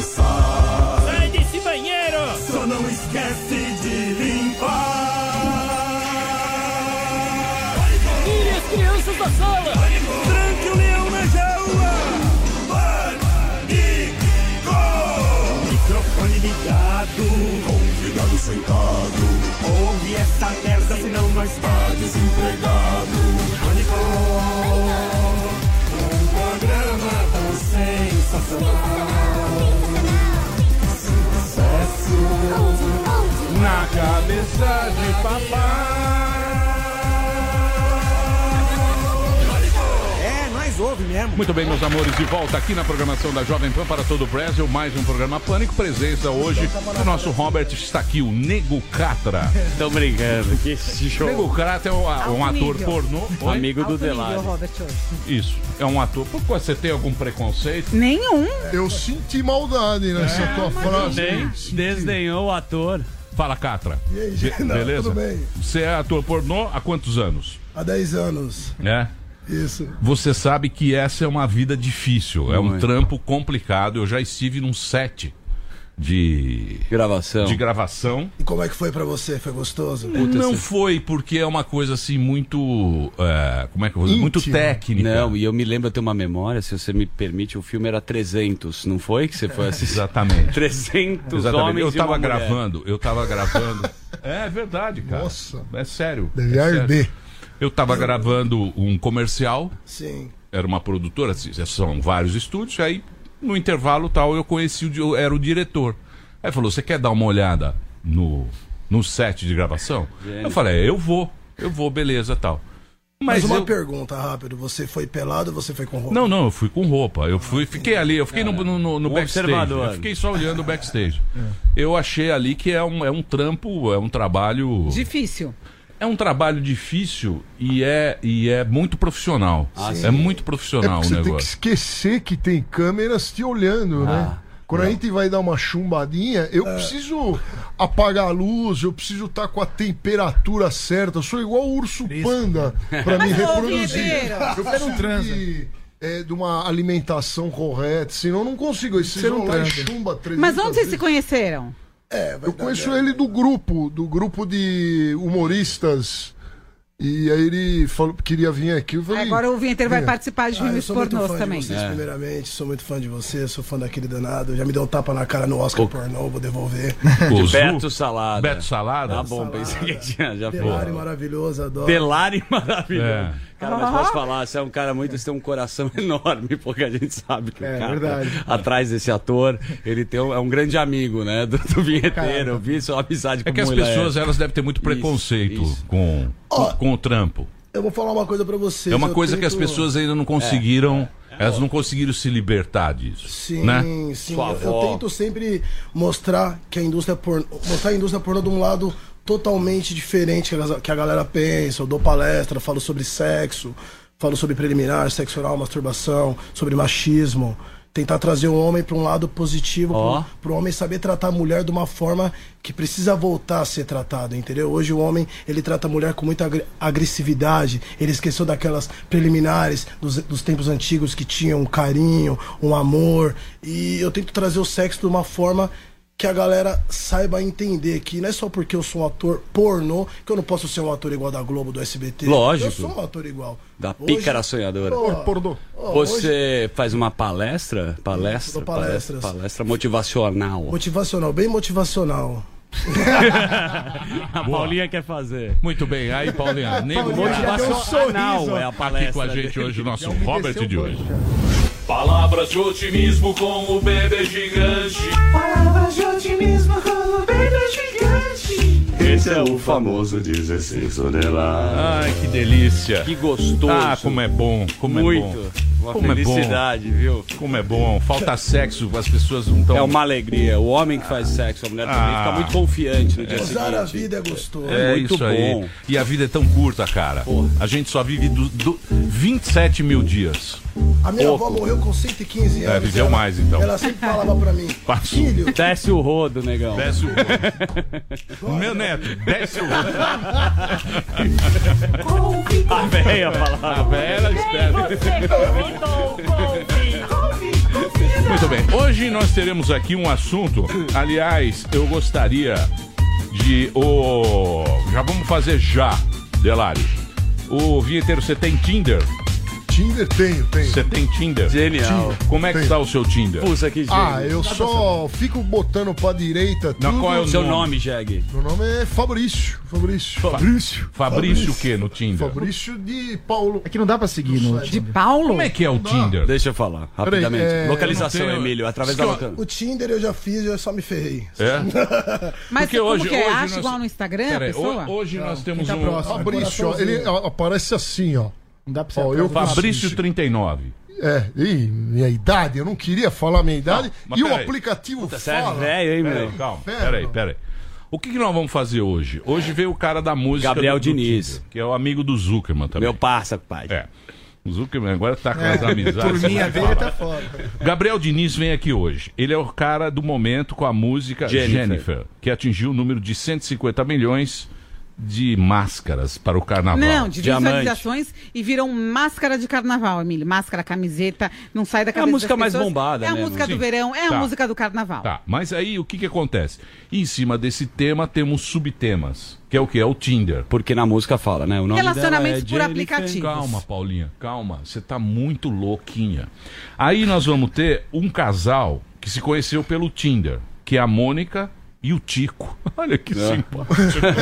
começar. Sai desse banheiro! Só não esquece de limpar. Tire as crianças da sala! Tranque o leão na jaula. Pânico! Microfone ligado, convidado sentado. Ouve essa merda, senão nós tá desempregado. Pânico! Um programa tão sensacional. Sucesso na cabeça de papai. Ouve mesmo. Muito bem, meus amores, de volta aqui na programação da Jovem Pan para todo o Brasil, mais um programa Pânico. Presença hoje do nosso Robert está aqui, o Nego Catra. Tô brincando, que show. Nego Catra é um ator pornô. Oi? Amigo do Delari. Isso, é um ator. Por que você tem algum preconceito? Nenhum. Eu senti maldade nessa tua frase. Desdenhou o ator. Fala, Catra. E aí, gente? Beleza? Tudo bem? Você é ator pornô há quantos anos? Há 10 anos. É? Isso. Você sabe que essa é uma vida difícil, é um trampo complicado. Eu já estive num set de gravação. E como é que foi pra você? Foi gostoso? Não foi, porque é uma coisa assim muito... como é que eu vou dizer? Muito técnica. Não, e eu me lembro, eu tenho uma memória, se você me permite, o filme era 300, não foi que você foi assistir? Exatamente. 300 Exatamente. homens Eu tava e uma gravando. É verdade, cara. Nossa. É sério. Deve arder. Eu tava gravando um comercial. Sim. Era uma produtora, são vários estúdios. Aí, no intervalo tal, eu conheci, era o diretor. Aí falou, você quer dar uma olhada no set de gravação? Gênio. Eu falei, eu vou, beleza, tal. Mas uma pergunta rápido, você foi pelado ou você foi com roupa? Não, eu fui com roupa. Fiquei ali, eu fiquei no backstage. Observador. Eu fiquei só olhando o backstage. Eu achei ali que é um trampo, é um trabalho... Difícil. É um trabalho difícil e é muito profissional. É muito profissional o você negócio. tem que esquecer que tem câmeras te olhando, né? Quando a gente vai dar uma chumbadinha, eu preciso apagar a luz, eu preciso estar com a temperatura certa. Eu sou igual o urso panda pra me reproduzir. Eu preciso de uma alimentação correta, senão eu não consigo. Vocês vão lá e chumba 300 Mas onde vocês vezes. se conheceram? Eu conheço ele do grupo de humoristas. E aí ele falou que queria vir aqui. Eu falei, Agora o Vinheteiro vai participar de filmes pornôs também. Eu sou muito fã de vocês, primeiramente. Sou muito fã de você, sou fã daquele danado. Já me deu um tapa na cara no Oscar pornô, vou devolver. Beto Salada. Beto Salada? Tá bom, pensei que já foi. Delari maravilhoso, adoro. Delari maravilhoso. Cara, mas posso falar, você é um cara muito, você tem um coração enorme, porque a gente sabe que o cara verdade. atrás desse ator, ele é um grande amigo, né, do Vinheteiro. Eu vi sua amizade com É que as pessoas, elas devem ter muito preconceito com o trampo. Eu vou falar uma coisa pra vocês. É uma coisa que as pessoas ainda não conseguiram... Elas não conseguiram se libertar disso. Sim, né? sim. Eu tento sempre mostrar que a indústria pornô de um lado totalmente diferente que a galera pensa. Eu dou palestra, falo sobre sexo, falo sobre preliminar, sexo oral, masturbação, sobre machismo. Tentar trazer o homem para um lado positivo, para o homem saber tratar a mulher de uma forma que precisa voltar a ser tratado, entendeu? Hoje o homem, ele trata a mulher com muita agressividade, ele esqueceu daquelas preliminares dos tempos antigos que tinham um carinho, um amor, e eu tento trazer o sexo de uma forma que a galera saiba entender que não é só porque eu sou um ator pornô que eu não posso ser um ator igual da Globo, do SBT. Lógico. Eu sou um ator igual. Da Pícara Sonhadora. Você faz uma palestra? Palestra motivacional. Motivacional, bem motivacional. A Paulinha quer fazer. Muito bem, aí Paulinha, nego motivacional é a palestra. Aqui com a gente hoje, o nosso Robert de hoje. Palavras de otimismo com o bebê gigante. Palavras de otimismo com o bebê gigante. Esse é o famoso 16 toneladas. Ai, que delícia. Que gostoso. Ah, como é bom, como é bom. Muito. Uma como felicidade, é bom. viu? Como é bom. Falta sexo, as pessoas não estão... É uma alegria. O homem que faz sexo, a mulher também fica muito confiante no dia seguinte. Gozar a vida é gostoso. É muito isso bom. aí. E a vida é tão curta, cara. Porra. A gente só vive 27 mil dias. A minha avó morreu com 115 anos. Viveu mais, então. Ela sempre falava pra mim, filho... Desce o rodo, negão. Desce o rodo. Meu neto, desce o rodo. A véia falava. A véia, ela espera. Você convidou, Muito bem, hoje nós teremos aqui um assunto. Aliás, eu gostaria de... Já vamos fazer já, Delari. O vinheteiro, você tem Tinder? Tinder tenho. Você tem Tinder? Genial. Como é que está o seu Tinder? Puxa, que gênio. Eu só fico botando pra direita tudo. Qual é o Seu nome, Jeg? Meu nome é Fabrício. Fabrício o quê no Tinder? Fabrício de Paulo. É que não dá pra seguir no De Paulo? Como é que é o Tinder? Deixa eu falar, rapidamente. Peraí, Localização, eu não tenho- Emílio, através da localização. O Tinder eu já fiz, eu só me ferrei. É? Mas Porque como hoje- que é? hoje Acha nós- igual no Instagram, a Peraí, pessoa? hoje nós temos tá um... próximo. Fabrício, ó, ele aparece assim, ó. Não dá pra Ó, ser eu Fabrício Assiste. 39. Minha idade, eu não queria falar minha idade. mas E o peraí. aplicativo Você é fala. velho, hein, Peraí, meu? calma. Inferno. Peraí. O que nós vamos fazer hoje? Hoje veio o cara da música Gabriel do Diniz. Tinder, que é o amigo do Zuckerman também. Meu parça, pai. É. O Zuckerman agora tá com as amizades. turminha vai dele falar. tá fora. Gabriel Diniz vem aqui hoje. Ele é o cara do momento com a música Jennifer, que atingiu o número de 150 milhões de máscaras para o carnaval. Não, de Diamante. visualizações e viram máscara de carnaval, Emílio. Máscara, camiseta, não sai da a cabeça música das mais pessoas. bombada, É a né, música meu? do verão, é Tá. a música do carnaval. Tá, mas aí o que acontece? Em cima desse tema temos subtemas, que é o que? É o Tinder. Porque na música fala, né? O nome Relacionamentos dela é por Jennifer. aplicativo. Calma, Paulinha, calma. Você tá muito louquinha. Aí nós vamos ter um casal que se conheceu pelo Tinder, que é a Mônica e o Tico. Olha que simpático.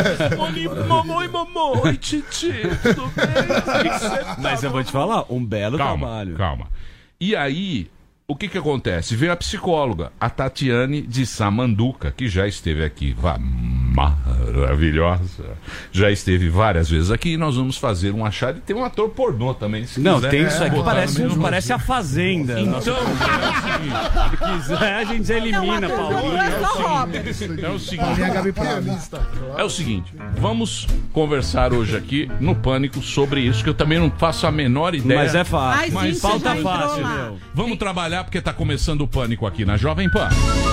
Mamãe, titi, tudo bem? Mas eu vou te falar, um belo trabalho. Calma. E aí, o que acontece? Veio a psicóloga, a Tatiane de Samanduca, que já esteve aqui, maravilhosa, já esteve várias vezes aqui, e nós vamos fazer um achado. E tem um ator pornô também, se Não, quiser. tem isso aqui, botar parece, no mesmo- parece a Fazenda. Então, Se quiser, a gente já elimina, Não, Paulinho. é só Robert. é o seguinte, a Gabi Prado. é o seguinte, vamos conversar hoje aqui no Pânico sobre isso, que eu também não faço a menor ideia. Mas é fácil. Ai, Mas gente, falta já entrou fácil, lá. meu. Vamos trabalhar porque tá começando o Pânico aqui na Jovem Pan.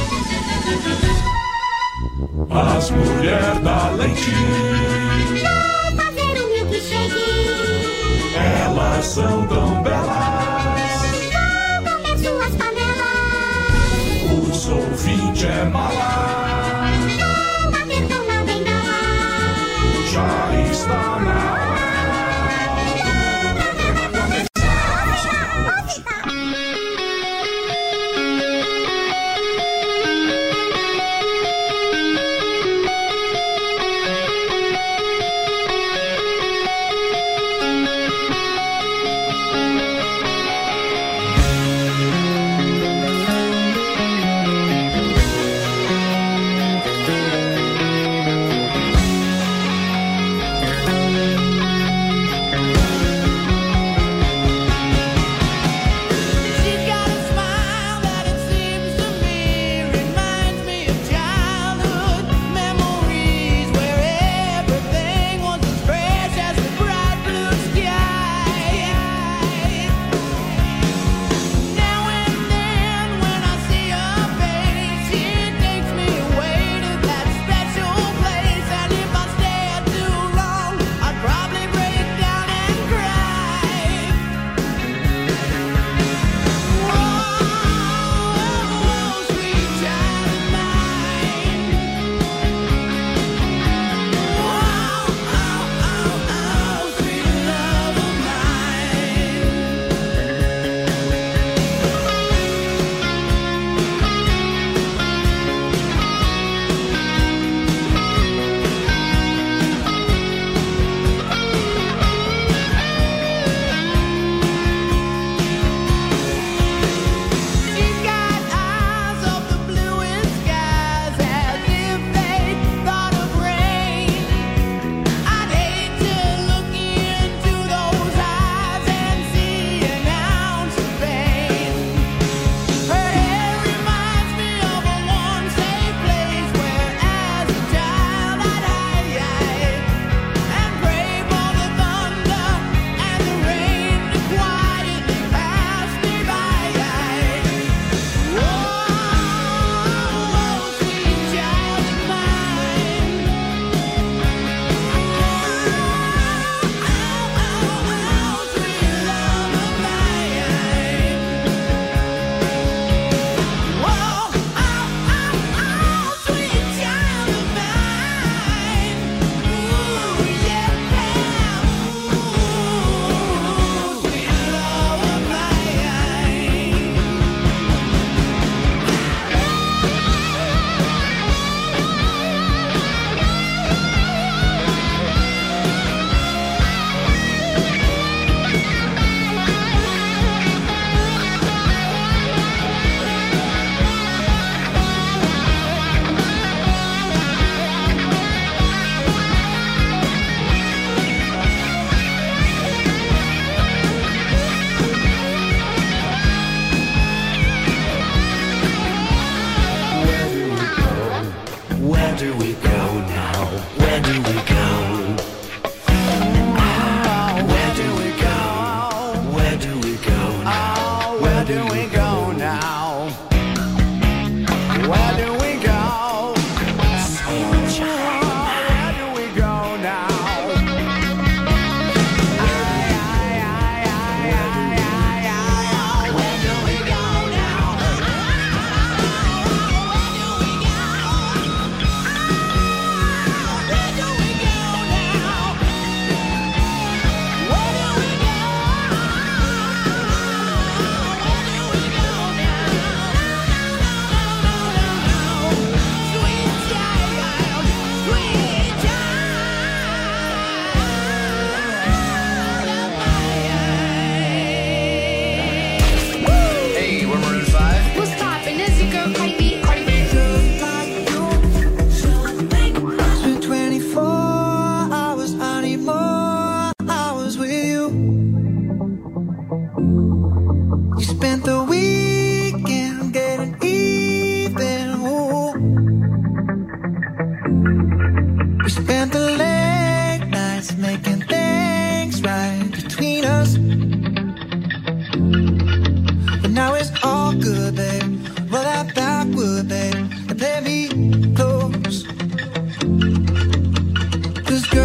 As mulheres da lentilha, Fazer um milkshake, elas são tão belas. comer suas panelas, Os ouvintes é mala, bater com na bengala. já está na hora.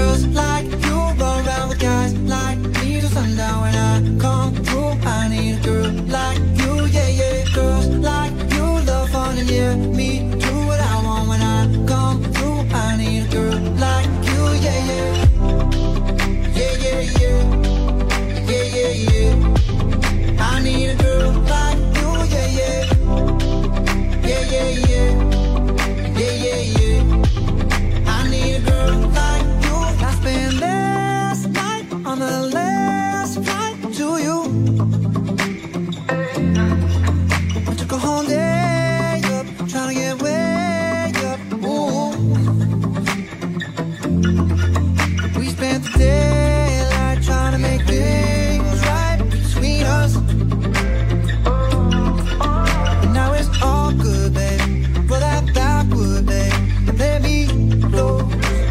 girls like you run around with guys like me till sundown. When I come through, I need a girl like you, yeah, yeah. Girls like you love fun and yeah, me do what I want. When I come through, I need a girl like you, yeah, yeah. Yeah, yeah, yeah. Yeah, yeah, yeah. I need a girl like you, yeah, yeah. Yeah, yeah, yeah. Yeah, yeah, yeah. I need a girl like you. I spent last night on the last flight to you. I took a whole day up, trying to get way up. Ooh. We spent the daylight trying to make things right between us. And now it's all good, baby. Roll that backward, baby. Let me know.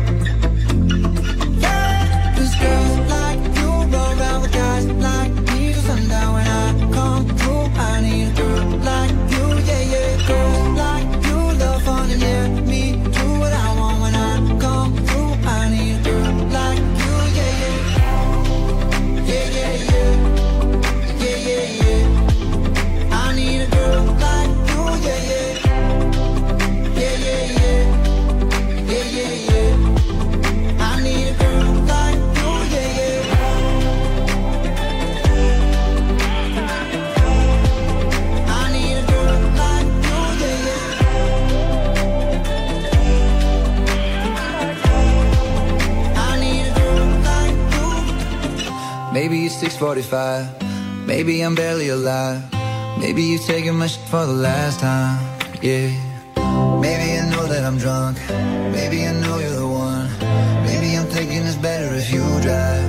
Yeah. 'Cause girls like you roll around with guys like me till sundown. When I come through, I need a girl like you, yeah, yeah. Girls like you love fun and yeah, me do what I want. When I come through, I need a girl like you, yeah, yeah. Yeah, yeah, yeah. Yeah, yeah, yeah. I need a girl like you, yeah, yeah. Yeah, yeah, yeah. Yeah, yeah, yeah. I need a girl like you, yeah, yeah. I need a girl like you, yeah, yeah. I need a girl like you. Maybe it's 6:45. Maybe I'm barely alive. Maybe you've taken my shit for the last time. Yeah. Maybe I know that I'm drunk. Maybe I know you're the one. Maybe I'm thinking it's better if you drive.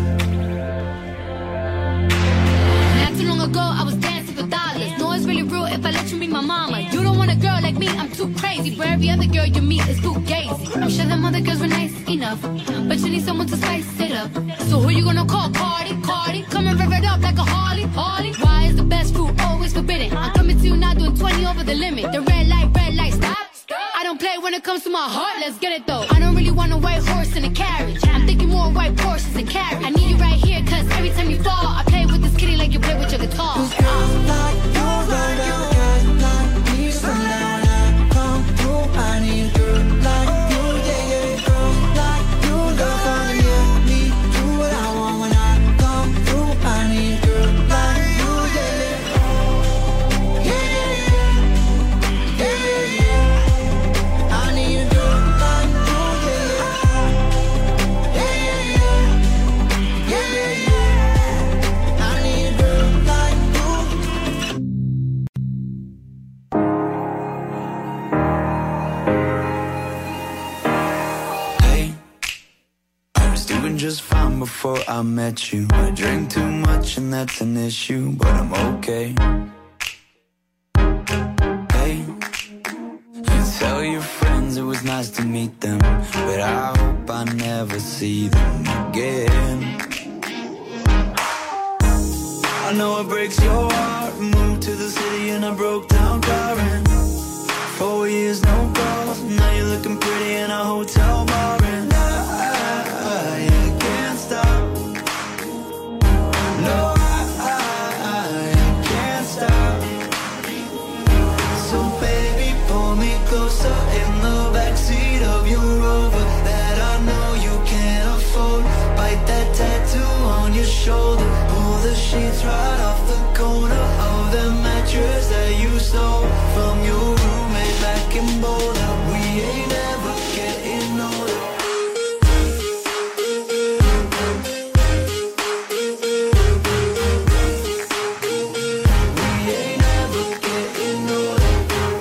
Not too long ago, I was dancing for dollars. No, it's really real if I let you meet my mama. You don't want a girl like me, I'm too crazy. For every other girl you meet is too gazy. I'm sure them other girls were nice enough, but you need someone to spice it up. So who you gonna call? Cardi, Cardi. Come and rev it up like a Harley, Harley. Why is the best fruit always forbidden? I'm coming to you now doing 20 over the limit. The red light, stop. I don't play when it comes to my heart, let's get it though. I don't really want a white horse in a carriage. I'm thinking more white Porsches and carriage. I need you right here, cause every time you fall, I play with this kitty like you play with your guitar. Like you run down guys like me sundown. When I come through, I need a girl like you, yeah, yeah. Girls like you love fun and yeah, me do what I want. When I come through, I need a girl like you, yeah, yeah. Yeah, yeah, yeah. Yeah, yeah, yeah. I need a girl like you, yeah, yeah. Yeah, yeah, yeah. Yeah, yeah, yeah. I need a girl like you. Hey, I was doing just fine before I met you. I drink too much and that's an issue, but I'm okay. Hey, you tell your friends it was nice to meet them, but I hope I never see them again. I know it breaks your heart. Moved to the city and I broke down crying. 4 years, no calls. Now you're looking pretty in a hotel bar, and I can't stop. No, I can't stop. So baby, pull me closer in the backseat of your Rover that I know you can't afford. Bite that tattoo on your shoulder. Pull the sheets right off the corner of the mattress that you stole from your roommate back in Boulder. We ain't never getting older. We ain't never getting older.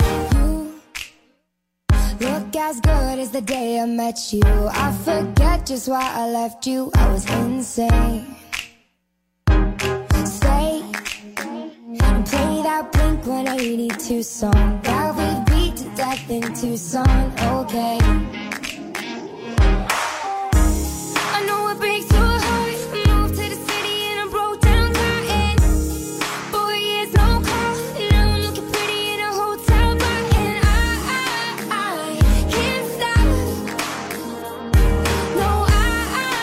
You look as good as the day I met you. I forget just why I left you. I was insane. Stay and play that Blink-182 song that we beat to death in Tucson. Okay. I know it breaks your heart. Moved to the city and I broke down crying. 4 years, no call. Now I'm looking pretty in a hotel bar, and I can't stop. No, I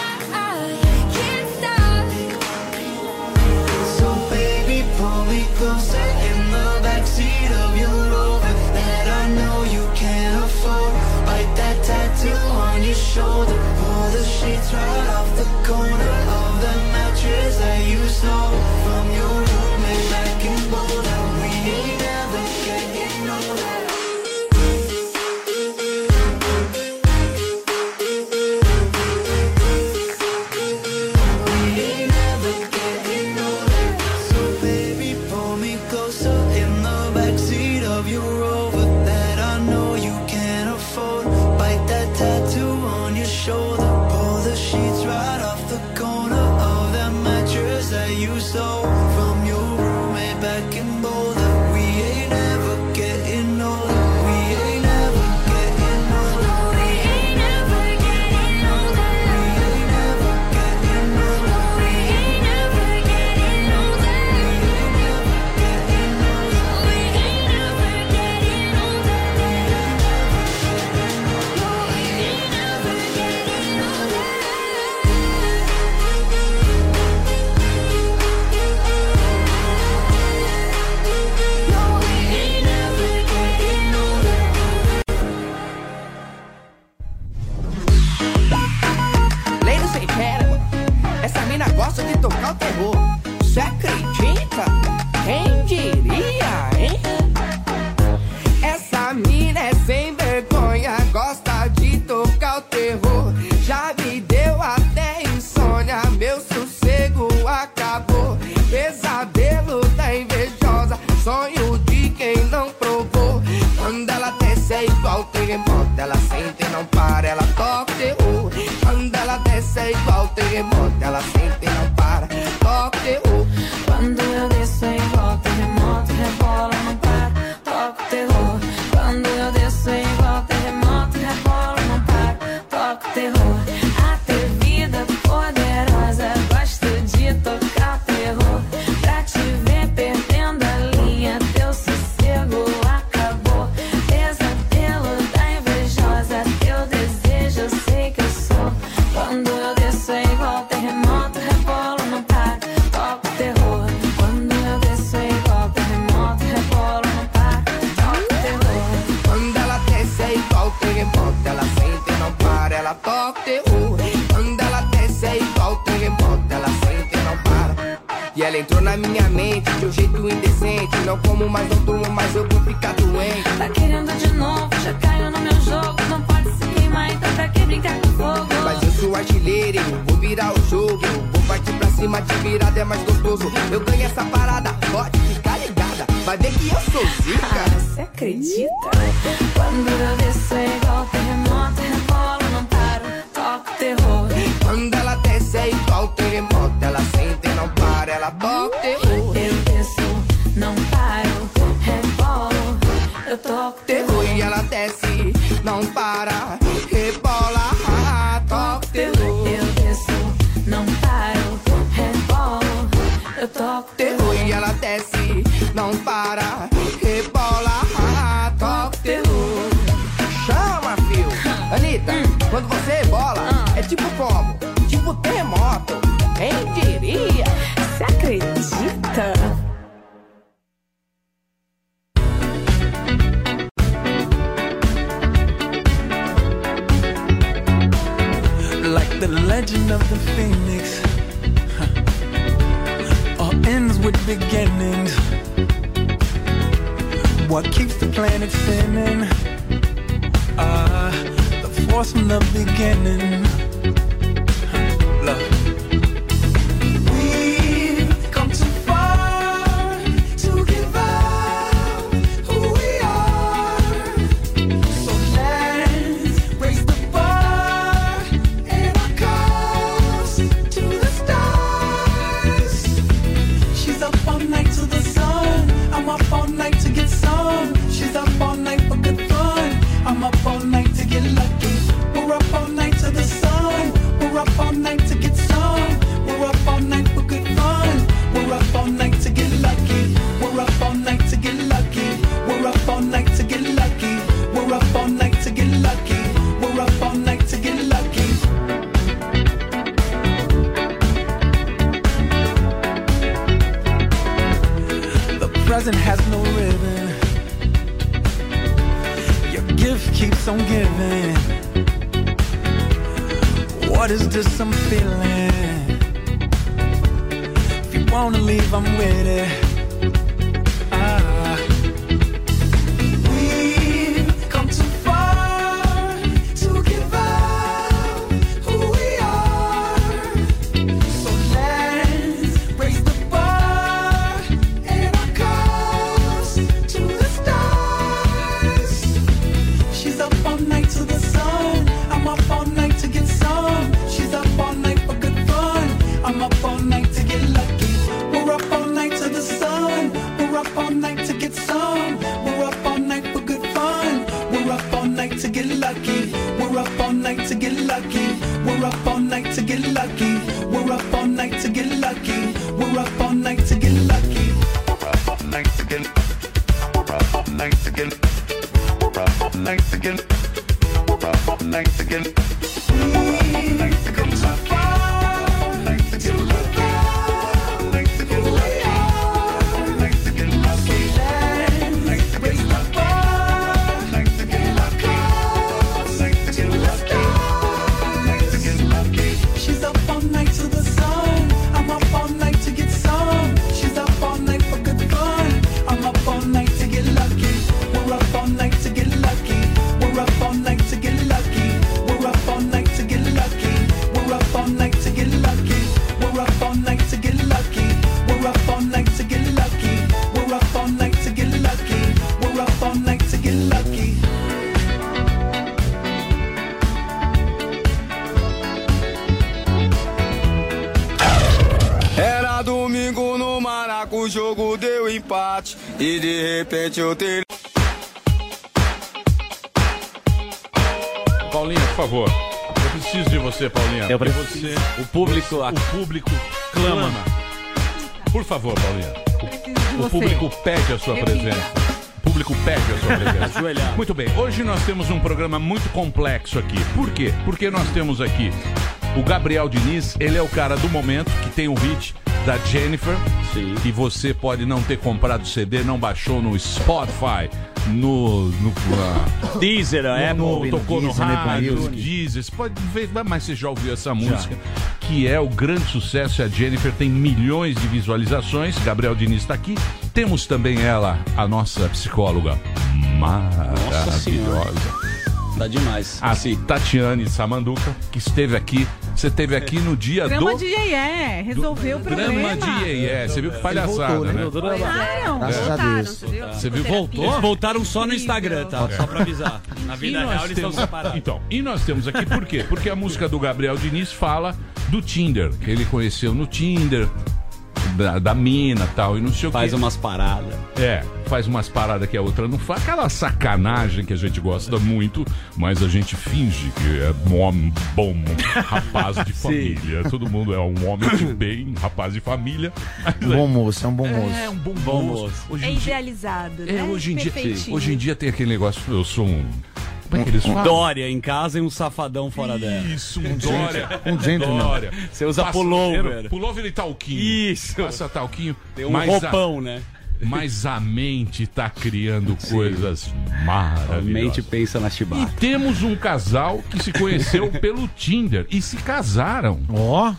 you stole from your roommate back in Boulder. We ain't ever getting older. We ain't ever getting older. We ain't ever getting older. We ain't ever getting older. We ain't ever getting older. We ain't ever getting older. We ain't ever getting older. Lei do sem quero, essa mina gosta de tocar o terror. Cê acredita? Quem diria, hein? Essa mina é sem vergonha, gosta de tocar o terror. Já me deu até insônia, meu sossego acabou. Pesadelo da invejosa, sonho de quem não provou. Quando ela desce é igual terremoto, ela sente e não para, ela toca o terror. Quando ela desce é igual terremoto, ela sente e não para, toca o terror. Quando eu desço é igual terremoto, rebola, não para, toca o terror. Quando eu desço é igual terremoto, rebola, não para, toca o terror. Atrevida, poderosa, gosto de tocar o terror. Pra te ver perdendo a linha, teu sossego acabou. Pesadelo da invejosa, teu desejo eu sei que eu sou. Quando eu desço é igual terremoto, rebola, não para, toca o terror. Quando eu desço é igual terremoto, rebola, não para, toca o terror. Quando ela desce é igual terremoto, ela sente e não para, ela toca o terror. Quando ela desce é igual terremoto, ela sente e não para. E ela entrou na minha mente de um jeito indecente. Não como mais, não durmo mais, eu vou ficar doente. Tá querendo de novo, já caiu no meu jogo. Não pode se queimar, então pra que brincar com fogo? Mas eu sou artilheiro, eu vou virar o jogo. Eu vou partir pra cima, de virada é mais gostoso. Eu ganho essa parada, pode ficar ligada. Vai ver que eu sou zica. Você acredita? Quando eu desço é igual terremoto, rebola, não para, toca o terror. Quando ela desce é igual terremoto, ela sente e não para, ela toca o terror. Eu desço, não paro, rebolo, eu toco o terror. E ela desce, não para, rebola, toca o terror. Eu desço, não paro, rebolo, eu toco o terror. E ela desce, não para, rebola, toca o terror. Chama, fio. Anitta, quando você rebola, é tipo como? Tipo terremoto. Quem diria? Você acredita? Like the legend of the phoenix, all ends with beginnings. What keeps the planet spinning? The force from the beginning. Love. We've come too far to give up who we are. So let's raise the bar and our cups to the stars. She's up all night to the sun. I'm up all night to get some. She's up all night for good fun. I'm up all night to get lucky. We're up all night to the sun. We're up all night to get some. We're up all night for good fun. We're up all night to get lucky. We're up all night to get lucky. We're up all night to get lucky. We're up all night to get lucky. We're up all night to get lucky. The present has no ribbon. Your gift keeps on giving. What is this I'm feeling? If you wanna leave, I'm with it. We've come too far to give up who we are. So let's raise the bar and our cups to the stars. She's up all night to the sun. I'm up all night to get some. She's up all night for good fun. I'm up all night to get lucky. lucky. We're up all night to get lucky. We're up all night to get lucky. We're up all night to get. We're up all night to get. We're up all night to get. We're up all night to get. We've come so far to get lucky. Here we are. So let's raise the bar and lock us to get lucky. She's up all night to the sun. I'm up all night to get some. She's up all night for good fun. I'm up all night to get lucky. We're up all night to get lucky. We're up all night to get lucky. We're up all night to get lucky. We're up all night to get lucky. We're up all night to get lucky. We're up all night to get lucky. We're up all night to get lucky. We're up all night to get lucky. Era domingo no Maraca, o jogo deu empate e de repente eu teria. Paulinha, por favor. Eu preciso de você, Paulinha. Eu Porque preciso. O público clama. Por favor, Paulinha. O você. público pede a sua presença. O público pede a sua presença. Ajoelhado. Muito bem. Hoje nós temos um programa muito complexo aqui. Por quê? Porque nós temos aqui o Gabriel Diniz. Ele é o cara do momento que tem um hit da Jennifer. Sim. E você pode não ter comprado o CD, não baixou no Spotify, no Deezer, tocou no Deezer, rádio, no no Deezer. Você pode ver, mas você já ouviu essa música, que é o grande sucesso. A Jennifer tem milhões de visualizações. Gabriel Diniz está aqui. Temos também ela, a nossa psicóloga maravilhosa. Tá demais. A Tatiane Samanduca, que esteve aqui. Você esteve aqui no dia Drama do... de Iê, resolveu o problema. Drama de Iê. Você viu que palhaçada, voltou, né? Voltaram, Graças a voltaram, Deus. você viu? Você viu? Voltou? Eles voltaram só no Instagram, tá? Só pra avisar. Na vida real eles estão separados. Então, e nós temos aqui por quê? Porque a música do Gabriel Diniz fala do Tinder, que ele conheceu no Tinder, da mina e tal, e não sei o que. Faz umas paradas. Faz umas paradas que a outra não faz. Aquela sacanagem que a gente gosta muito, mas a gente finge que é um homem bom, rapaz de família. Todo mundo é um homem de bem, rapaz de família. Bom moço, é um bom moço. É um bom moço. Hoje É em dia- idealizado, né? Hoje em dia tem aquele negócio, eu sou um... Como é que eles falam? Dória em casa e um safadão fora dela. Isso, um Dória. Um gentleman. Dória. Você usa Passa- pullover. Pullover e talquinho. Isso. Passa talquinho. Tem um mas roupão, né? Mas a mente tá criando coisas A maravilhosas. mente pensa na E chibata. temos um casal que se conheceu pelo Tinder e se casaram. Ó.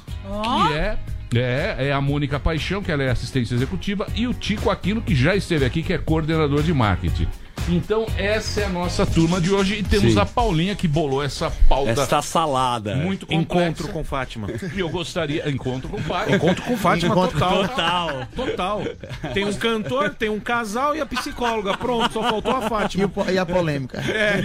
Que é a Mônica Paixão, que ela é assistente executiva, e o Tico Aquino, que já esteve aqui, que é coordenador de marketing. Então, essa é a nossa turma de hoje. E temos Sim. a Paulinha, que bolou essa pauta Essa salada. muito complexa. Encontro com Fátima. E eu gostaria... Encontro com Fátima. Encontro com Fátima total. Total. Total. Tem um cantor, tem um casal e a psicóloga. Pronto, só faltou a Fátima. E a polêmica.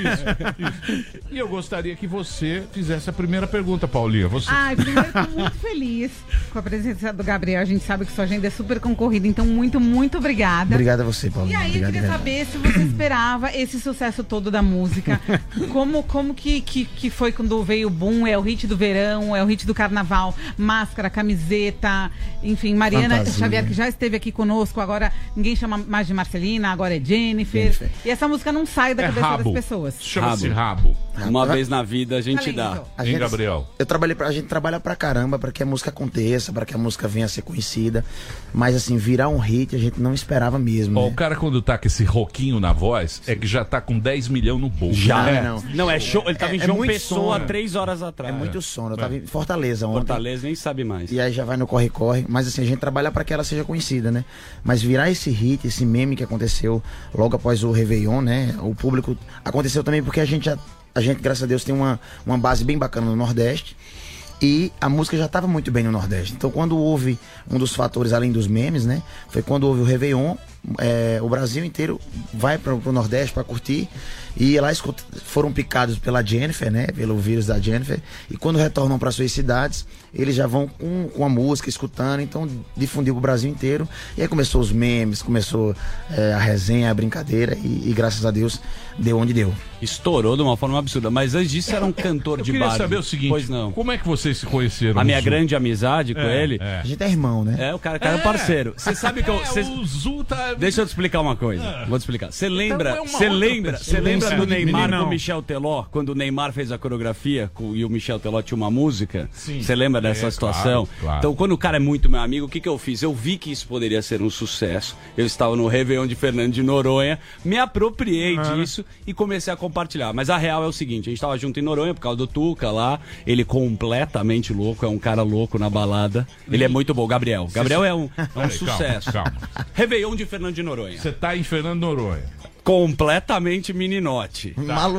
Isso. E eu gostaria que você fizesse a primeira pergunta, Paulinha. Você... Ai, primeiro, tô muito feliz com a presença do Gabriel. A gente sabe que sua agenda é super concorrida, então muito, muito obrigada. Obrigado a você, E Paulinho. aí, eu Obrigado, queria saber se você esperava esse sucesso todo da música. Como que foi quando veio o boom? É o hit do verão, é o hit do carnaval, máscara, camiseta, enfim, Mariana Fantasia. Xavier, que já esteve aqui conosco, agora ninguém chama mais de Marcelina, agora é Jennifer. E essa música não sai da cabeça das pessoas. Chama-se Rabo. Uma vez na vida a gente dá. A Hein, gente- Gabriel? A gente trabalha pra caramba pra que a música aconteça, pra que a música venha a ser conhecida. Mas assim, virar um hit a gente não esperava mesmo. Ó, né? o cara quando tá com esse roquinho na voz, é que já tá com 10 milhões no bolso. Já. Não. Não, é show. Ele tava em É João muito Pessoa sono. 3 horas atrás. É muito sono. Eu tava em Fortaleza ontem. Fortaleza nem sabe mais. E aí já vai no corre-corre. Mas assim, a gente trabalha pra que ela seja conhecida, né? Mas virar esse hit, esse meme que aconteceu logo após o Réveillon, né? O público... Aconteceu também porque a gente, graças a Deus, tem uma base bem bacana no Nordeste. E a música já estava muito bem no Nordeste. Então, quando houve um dos fatores, além dos memes, né? Foi quando houve o Réveillon o Brasil inteiro vai para o Nordeste para curtir. E lá foram picados pela Jennifer, né? Pelo vírus da Jennifer. E quando retornam para suas cidades, eles já vão com a música, escutando. Então difundiu pro Brasil inteiro. E aí começou os memes, começou a resenha, a brincadeira. E graças a Deus deu onde deu. Estourou de uma forma absurda. Mas antes disso era um cantor de bar. Eu queria saber o seguinte. Pois não. Como é que vocês se conheceram? A minha grande amizade com ele. A gente é irmão, né? O cara é parceiro. Você sabe que o Zu tá... Deixa eu te explicar uma coisa. Vou te explicar. Você lembra do Neymar com o Michel Teló? Quando o Neymar fez a coreografia e o Michel Teló tinha uma música? Você lembra dessa situação? Claro. Então, quando o cara é muito meu amigo, o que eu fiz? Eu vi que isso poderia ser um sucesso. Eu estava no Réveillon de Fernando de Noronha, me apropriei disso e comecei a compartilhar. Mas a real é o seguinte, a gente estava junto em Noronha por causa do Tuca lá, ele completamente louco, é um cara louco na balada. Ele é muito bom, Gabriel. Gabriel é um sucesso. Calma. Réveillon de Fernando de Noronha. Você tá em Fernando de Noronha. Completamente meninote.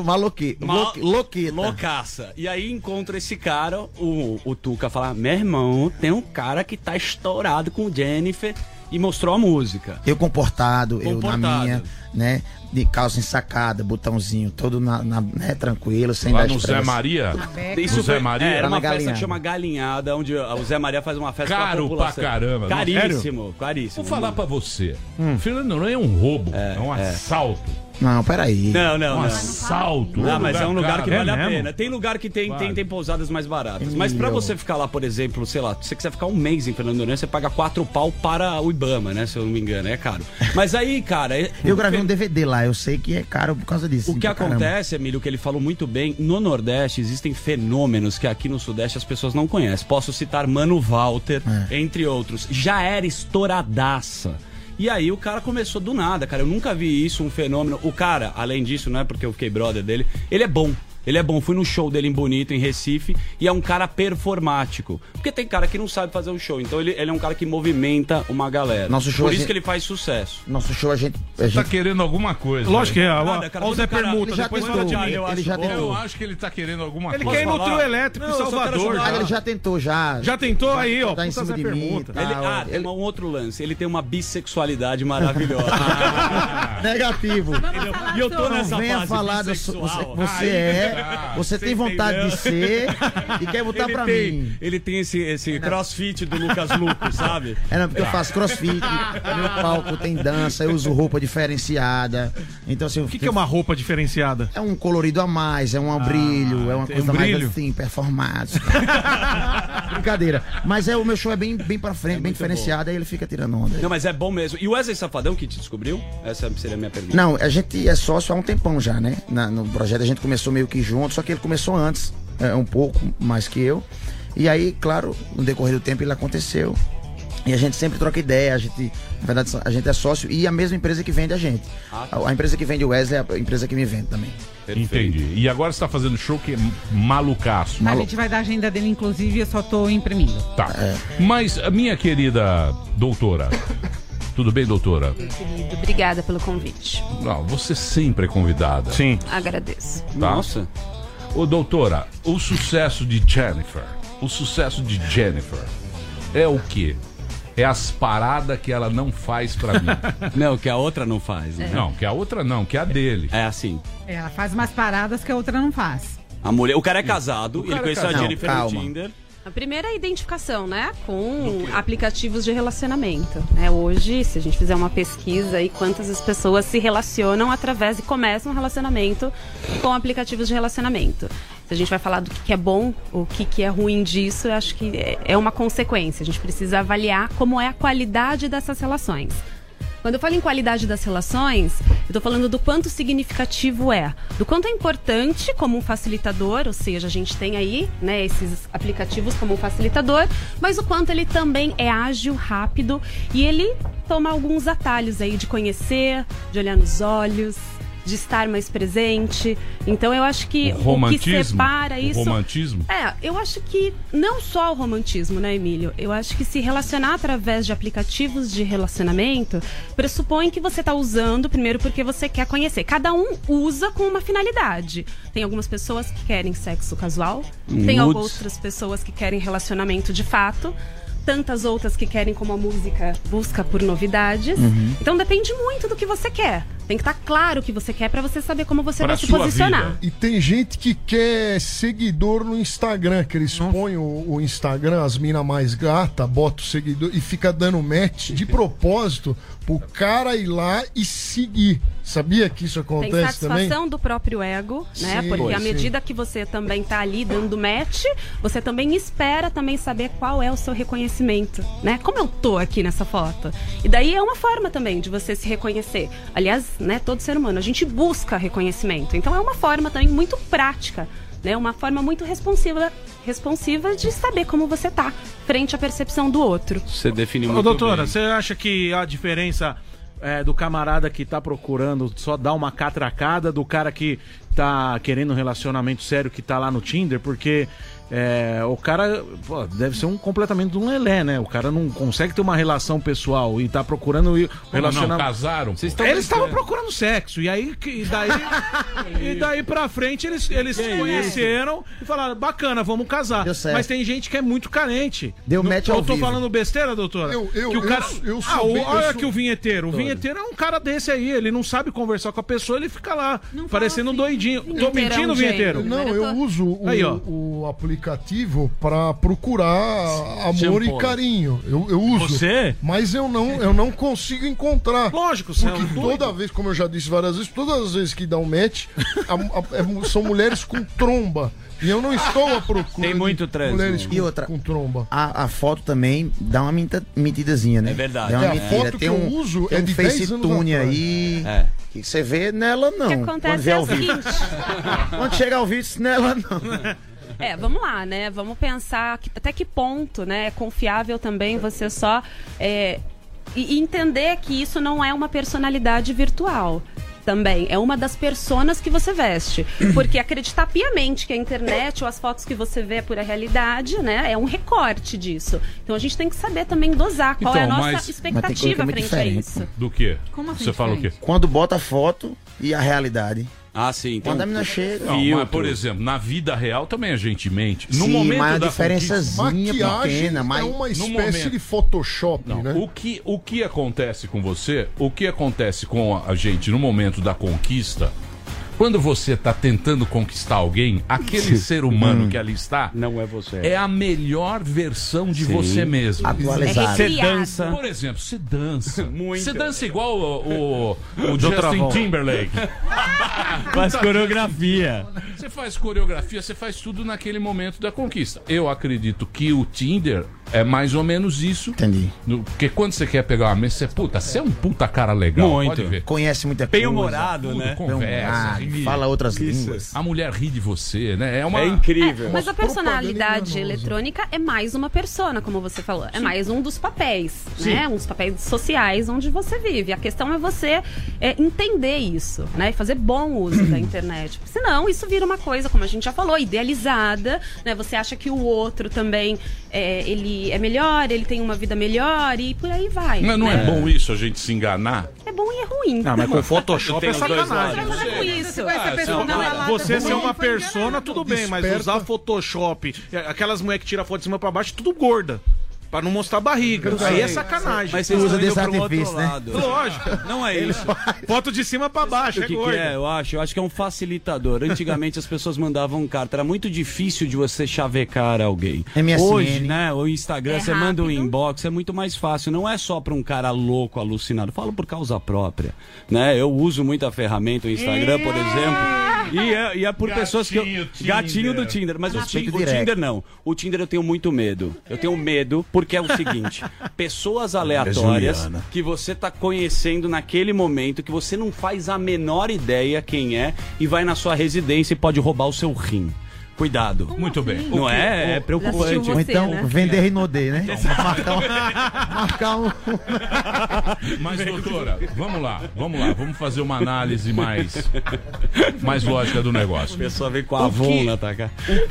Louqueta. Loucaça. E aí encontra esse cara, o Tuca fala, meu irmão, tem um cara que tá estourado com Jennifer e mostrou a música. Eu comportado, eu na minha, né? De calça ensacada, botãozinho, todo né, tranquilo, sem lá dar no estresse. Zé Maria? Isso Zé Maria? Era uma festa que chama Galinhada, onde o Zé Maria faz uma festa caro pra caramba. Caríssimo, caríssimo. Vou falar pra você. Fernando Noronha é um roubo, é um assalto. Não, peraí. Não. Assalto. Não, mas é um lugar que vale a mesmo? pena. Tem lugar que tem pousadas mais baratas. Mas pra você ficar lá, por exemplo, sei lá, se você quiser ficar um mês em Fernando Noronha, você paga 4 pau para o Ibama, né? Se eu não me engano, é caro. Mas aí, cara... Eu gravei um DVD lá, eu sei que é caro por causa disso. O que acontece, Emílio, que ele falou muito bem, no Nordeste existem fenômenos que aqui no Sudeste as pessoas não conhecem. Posso citar Mano Walter, entre outros. Já era estouradaça. E aí o cara começou do nada, cara. Eu nunca vi isso, um fenômeno. O cara, além disso, não é porque eu fiquei brother dele, ele é bom. Ele é bom, fui no show dele em Bonito, em Recife, e é um cara performático. Porque tem cara que não sabe fazer um show, então ele é um cara que movimenta uma galera. Nosso show Por isso que ele faz sucesso. Nosso show a gente... Tá querendo alguma coisa. Lógico que é. Nada, cara, Olha o Zé Permuta, ele já depois tentou, fala de mim. Eu acho que ele tá querendo alguma Ele coisa. quer ir no trio elétrico em Salvador. Ele já tentou, já. Já tentou aí, ó. Tá em Puta cima Zé de mim. Permuta. Tem um outro lance. Ele tem uma bissexualidade maravilhosa. Negativo. E eu tô nessa Não venha fase falar bissexual. você tem vontade de ser e quer botar pra mim. Ele tem esse crossfit do Lucas Luco, sabe? Não, porque eu faço crossfit, meu palco tem dança, eu uso roupa diferenciada. Então, assim, O que é uma roupa diferenciada? É um colorido a mais, é um brilho, é uma coisa mais assim, performática. Brincadeira. Mas o meu show é bem pra frente, bem diferenciado, aí ele fica tirando onda. Não, mas é bom mesmo. E o Wesley Safadão que te descobriu? Essa seria a minha pergunta. Não, a gente é sócio há um tempão já, né? No projeto a gente começou meio que junto, só que ele começou antes, um pouco mais que eu. E aí, claro, no decorrer do tempo ele aconteceu. E a gente sempre troca ideia, na verdade, a gente é sócio e a mesma empresa que vende a gente. A empresa que vende o Wesley é a empresa que me vende também. Entendi. E agora você tá fazendo show que é malucaço. A gente vai dar a agenda dele, inclusive, eu só tô imprimindo. Tá. Mas, a minha querida doutora, tudo bem, doutora? Querido, obrigada pelo convite. Não, você sempre é convidada. Sim. Agradeço. Tá? Nossa. Ô, doutora, o sucesso de Jennifer é o quê? É as paradas que ela não faz pra mim. Não, que a outra não faz. Né? Não, que a outra não, que a dele. É assim. Ela faz umas paradas que a outra não faz. A mulher, o cara é casado, ele conheceu a Jennifer no Tinder. A primeira é a identificação, né? Com aplicativos de relacionamento. Hoje, se a gente fizer uma pesquisa aí, quantas as pessoas se relacionam através e começam um relacionamento com aplicativos de relacionamento. Se a gente vai falar do que é bom, o que é ruim disso, eu acho que é uma consequência. A gente precisa avaliar como é a qualidade dessas relações. Quando eu falo em qualidade das relações, eu estou falando do quanto significativo é, do quanto é importante como um facilitador, ou seja, a gente tem aí, né, esses aplicativos como um facilitador, mas o quanto ele também é ágil, rápido e ele toma alguns atalhos aí de conhecer, de olhar nos olhos, de estar mais presente. Então eu acho que o que separa isso... O romantismo? Eu acho que não só o romantismo, né, Emílio? Eu acho que se relacionar através de aplicativos de relacionamento pressupõe que você está usando, primeiro, porque você quer conhecer. Cada um usa com uma finalidade. Tem algumas pessoas que querem sexo casual, tem outras pessoas que querem relacionamento de fato. tantas outras que querem, como a música, busca por novidades. Então depende muito do que você quer. Tem que estar claro o que você quer pra você saber como você vai se posicionar. E tem gente que quer seguidor no Instagram, que eles põem o Instagram, as minas mais gata, bota o seguidor e fica dando match de propósito pro cara ir lá e seguir. Sabia que isso Tem acontece satisfação também? do próprio ego, né? Sim, Porque à sim. medida que você também tá ali dando match, você também espera também saber qual é o seu reconhecimento, né? Como eu tô aqui nessa foto. E daí é uma forma também de você se reconhecer. Aliás, né, todo ser humano, a gente busca reconhecimento. Então é uma forma também muito prática, né? Uma forma muito responsiva de saber como você tá frente à percepção do outro. Você define Ô, muito doutora, bem. você acha que a diferença do camarada que tá procurando só dar uma catracada do cara que tá querendo um relacionamento sério que tá lá no Tinder? Porque o cara deve ser completamente um lelé, né? O cara não consegue ter uma relação pessoal e tá procurando relacionamento. Não, casaram? Eles estavam procurando sexo. E aí, e daí pra frente eles se conheceram e falaram, bacana, vamos casar. Deu certo. Mas tem gente que é muito carente. Deu match ao Eu tô vivo. falando besteira, doutora? Que o cara... olha aqui o vinheteiro. O vinheteiro é um cara desse aí. Ele não sabe conversar com a pessoa, ele fica lá, parecendo um doidinho. Tô mentindo, vinheteiro? Não, eu uso Aí, ó. o aplicativo pra procurar amor Shampoo. e carinho. Eu uso. Você? Mas eu não consigo encontrar. Lógico, você porque é um doido. toda vez, como eu já disse várias vezes, todas as vezes que dá um match, são mulheres com tromba. E eu não estou à procura Tem muito de trânsito. mulheres E outra, com tromba. a foto também dá uma mentidazinha, né? É verdade. Dá uma A mentira. foto Tem que eu uso tem é um de 10 anos FaceTune atrás. aí. Que você vê nela não. O que Quando acontece vê é ao o vivo. seguinte. Quando chega ao vivo, nela não. Vamos lá, né? Vamos pensar até que ponto, né? É confiável também você só e entender que isso não é uma personalidade virtual. Também é uma das personas que você veste, porque acreditar piamente que a internet ou as fotos que você vê é pura realidade, né, é um recorte disso. Então a gente tem que saber também dosar qual é a nossa expectativa frente a isso. Do quê? Como assim Você fala o quê? Quando bota a foto e a realidade. Ah, sim. Quando a menina chega. Não, mas, por exemplo, na vida real também a gente mente. No Sim, momento mas a da diferençazinha Maquiagem pequena, é mas uma no espécie momento- de Photoshop, Não, né? o que acontece com você, o que acontece com a gente no momento da conquista, quando você está tentando conquistar alguém, aquele ser humano que ali está não é você. É a melhor versão de você mesmo. Atualizado. Você dança. Por exemplo, você dança. Muito. Você dança igual o Justin Justin Timberlake. Faz coreografia. Você faz coreografia, você faz tudo naquele momento da conquista. Eu acredito que o Tinder é mais ou menos isso. Entendi. Porque quando você quer pegar uma mesa, você é um puta cara legal. Muito. Pode ver. Conhece muita coisa. Bem-humorado, Tudo, né? conversa, ri. Fala outras línguas. A mulher ri de você, né? É incrível. Mas a personalidade propaganda eletrônica é mais uma persona, como você falou. É mais um dos papéis, né? Uns papéis sociais onde você vive. A questão é você entender isso, né? E fazer bom uso da internet. Porque senão isso vira uma coisa, como a gente já falou, idealizada, né? Você acha que o outro também ele é melhor, ele tem uma vida melhor e por aí vai. Mas não né? é bom isso, a gente se enganar? É bom e é ruim. Não, mas com Photoshop é sacanagem. Você vai fazer com isso. Você ser uma persona, tudo bem, mas usar Photoshop, aquelas mulheres que tiram foto de cima pra baixo, tudo gorda. Pra não mostrar barriga. Aí é sacanagem. Mas vocês Usa estão indo desse pro outro artifício, né? lado. Lógico. Não é isso. Foto de cima pra baixo, O que gorda. é? Eu acho que é um facilitador. Antigamente as pessoas mandavam carta. Era muito difícil de você chavecar alguém. MSN. Hoje, né? O Instagram, É você manda um rápido. inbox, é muito mais fácil. Não é só pra um cara louco, alucinado. Falo por causa própria. Né? Eu uso muito a ferramenta, o Instagram, por exemplo. E é por pessoas que eu... Tinder. Gatinho do Tinder. Mas o Respeito Tinder direto. não. O Tinder eu tenho muito medo. Eu tenho medo porque é o seguinte: pessoas aleatórias Juliana. que você tá conhecendo naquele momento, que você não faz a menor ideia quem é, e vai na sua residência e pode roubar o seu rim. Cuidado. Muito bem. Não é? É preocupante. assistiu Ou você, então, né? vender Rinodê, né? Marcar um. Mas, doutora, vamos lá. Vamos fazer uma análise mais lógica do negócio. A pessoa vem com a Avon na atacar.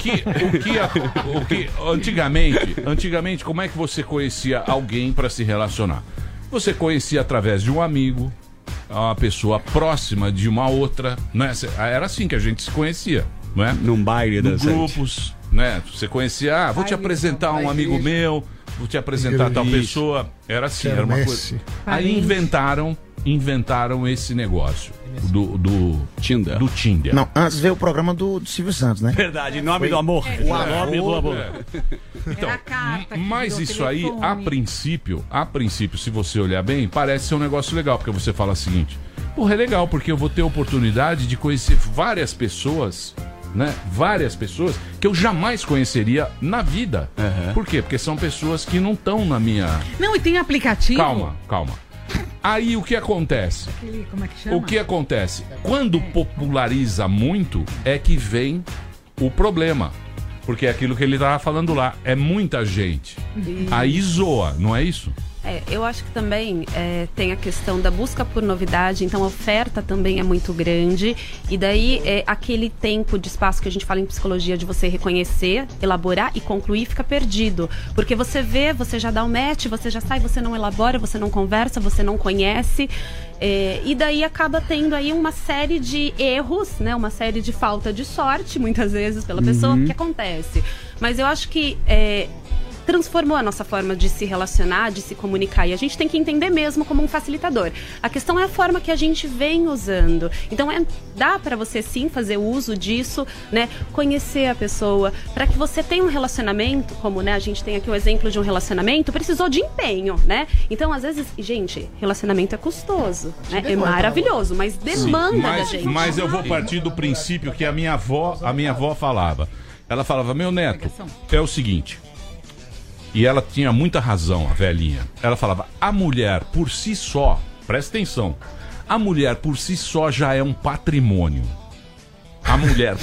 O que antigamente, como é que você conhecia alguém para se relacionar? Você conhecia através de um amigo, uma pessoa próxima de uma outra, né? Era assim que a gente se conhecia, não é? Num baile No dançante. grupos, né? Você conhecia, vou te apresentar um amigo meu, vou te apresentar tal pessoa. Era assim, era uma coisa. Aí inventaram esse negócio do Tinder. Do Tinder. Não, antes veio o programa do Silvio Santos, né? Verdade, Nome do Amor. O nome do amor. Então, mas isso aí, a princípio, se você olhar bem, parece ser um negócio legal, porque você fala o seguinte: porra, é legal, porque eu vou ter a oportunidade de conhecer várias pessoas, né? Várias pessoas que eu jamais conheceria na vida. Por quê? Porque são pessoas que não estão na minha... Não, e tem aplicativo. Calma. Aí o que acontece? Como é que chama? O que acontece? Quando populariza muito, é que vem o problema. Porque é aquilo que ele estava falando lá. É muita gente. Aí zoa, não é isso? Eu acho que também tem a questão da busca por novidade, então a oferta também é muito grande, e daí aquele tempo de espaço que a gente fala em psicologia de você reconhecer, elaborar e concluir fica perdido, porque você vê, você já dá um match, você já sai, você não elabora, você não conversa, você não conhece, e daí acaba tendo aí uma série de erros, né, uma série de falta de sorte, muitas vezes, pela pessoa, que acontece. Mas eu acho que transformou a nossa forma de se relacionar, de se comunicar, e a gente tem que entender mesmo como um facilitador. A questão é a forma que a gente vem usando. Então dá para você sim fazer uso disso, né? Conhecer a pessoa, para que você tenha um relacionamento, como, né, a gente tem aqui um exemplo de um relacionamento, precisou de empenho, né? Então, às vezes, gente, relacionamento é custoso, né? É maravilhoso, mas demanda da gente. Mas eu vou partir do princípio que a minha avó falava. Ela falava: meu neto, é o seguinte. E ela tinha muita razão, a velhinha. Ela falava: a mulher por si só, presta atenção, a mulher por si só já é um patrimônio. A mulher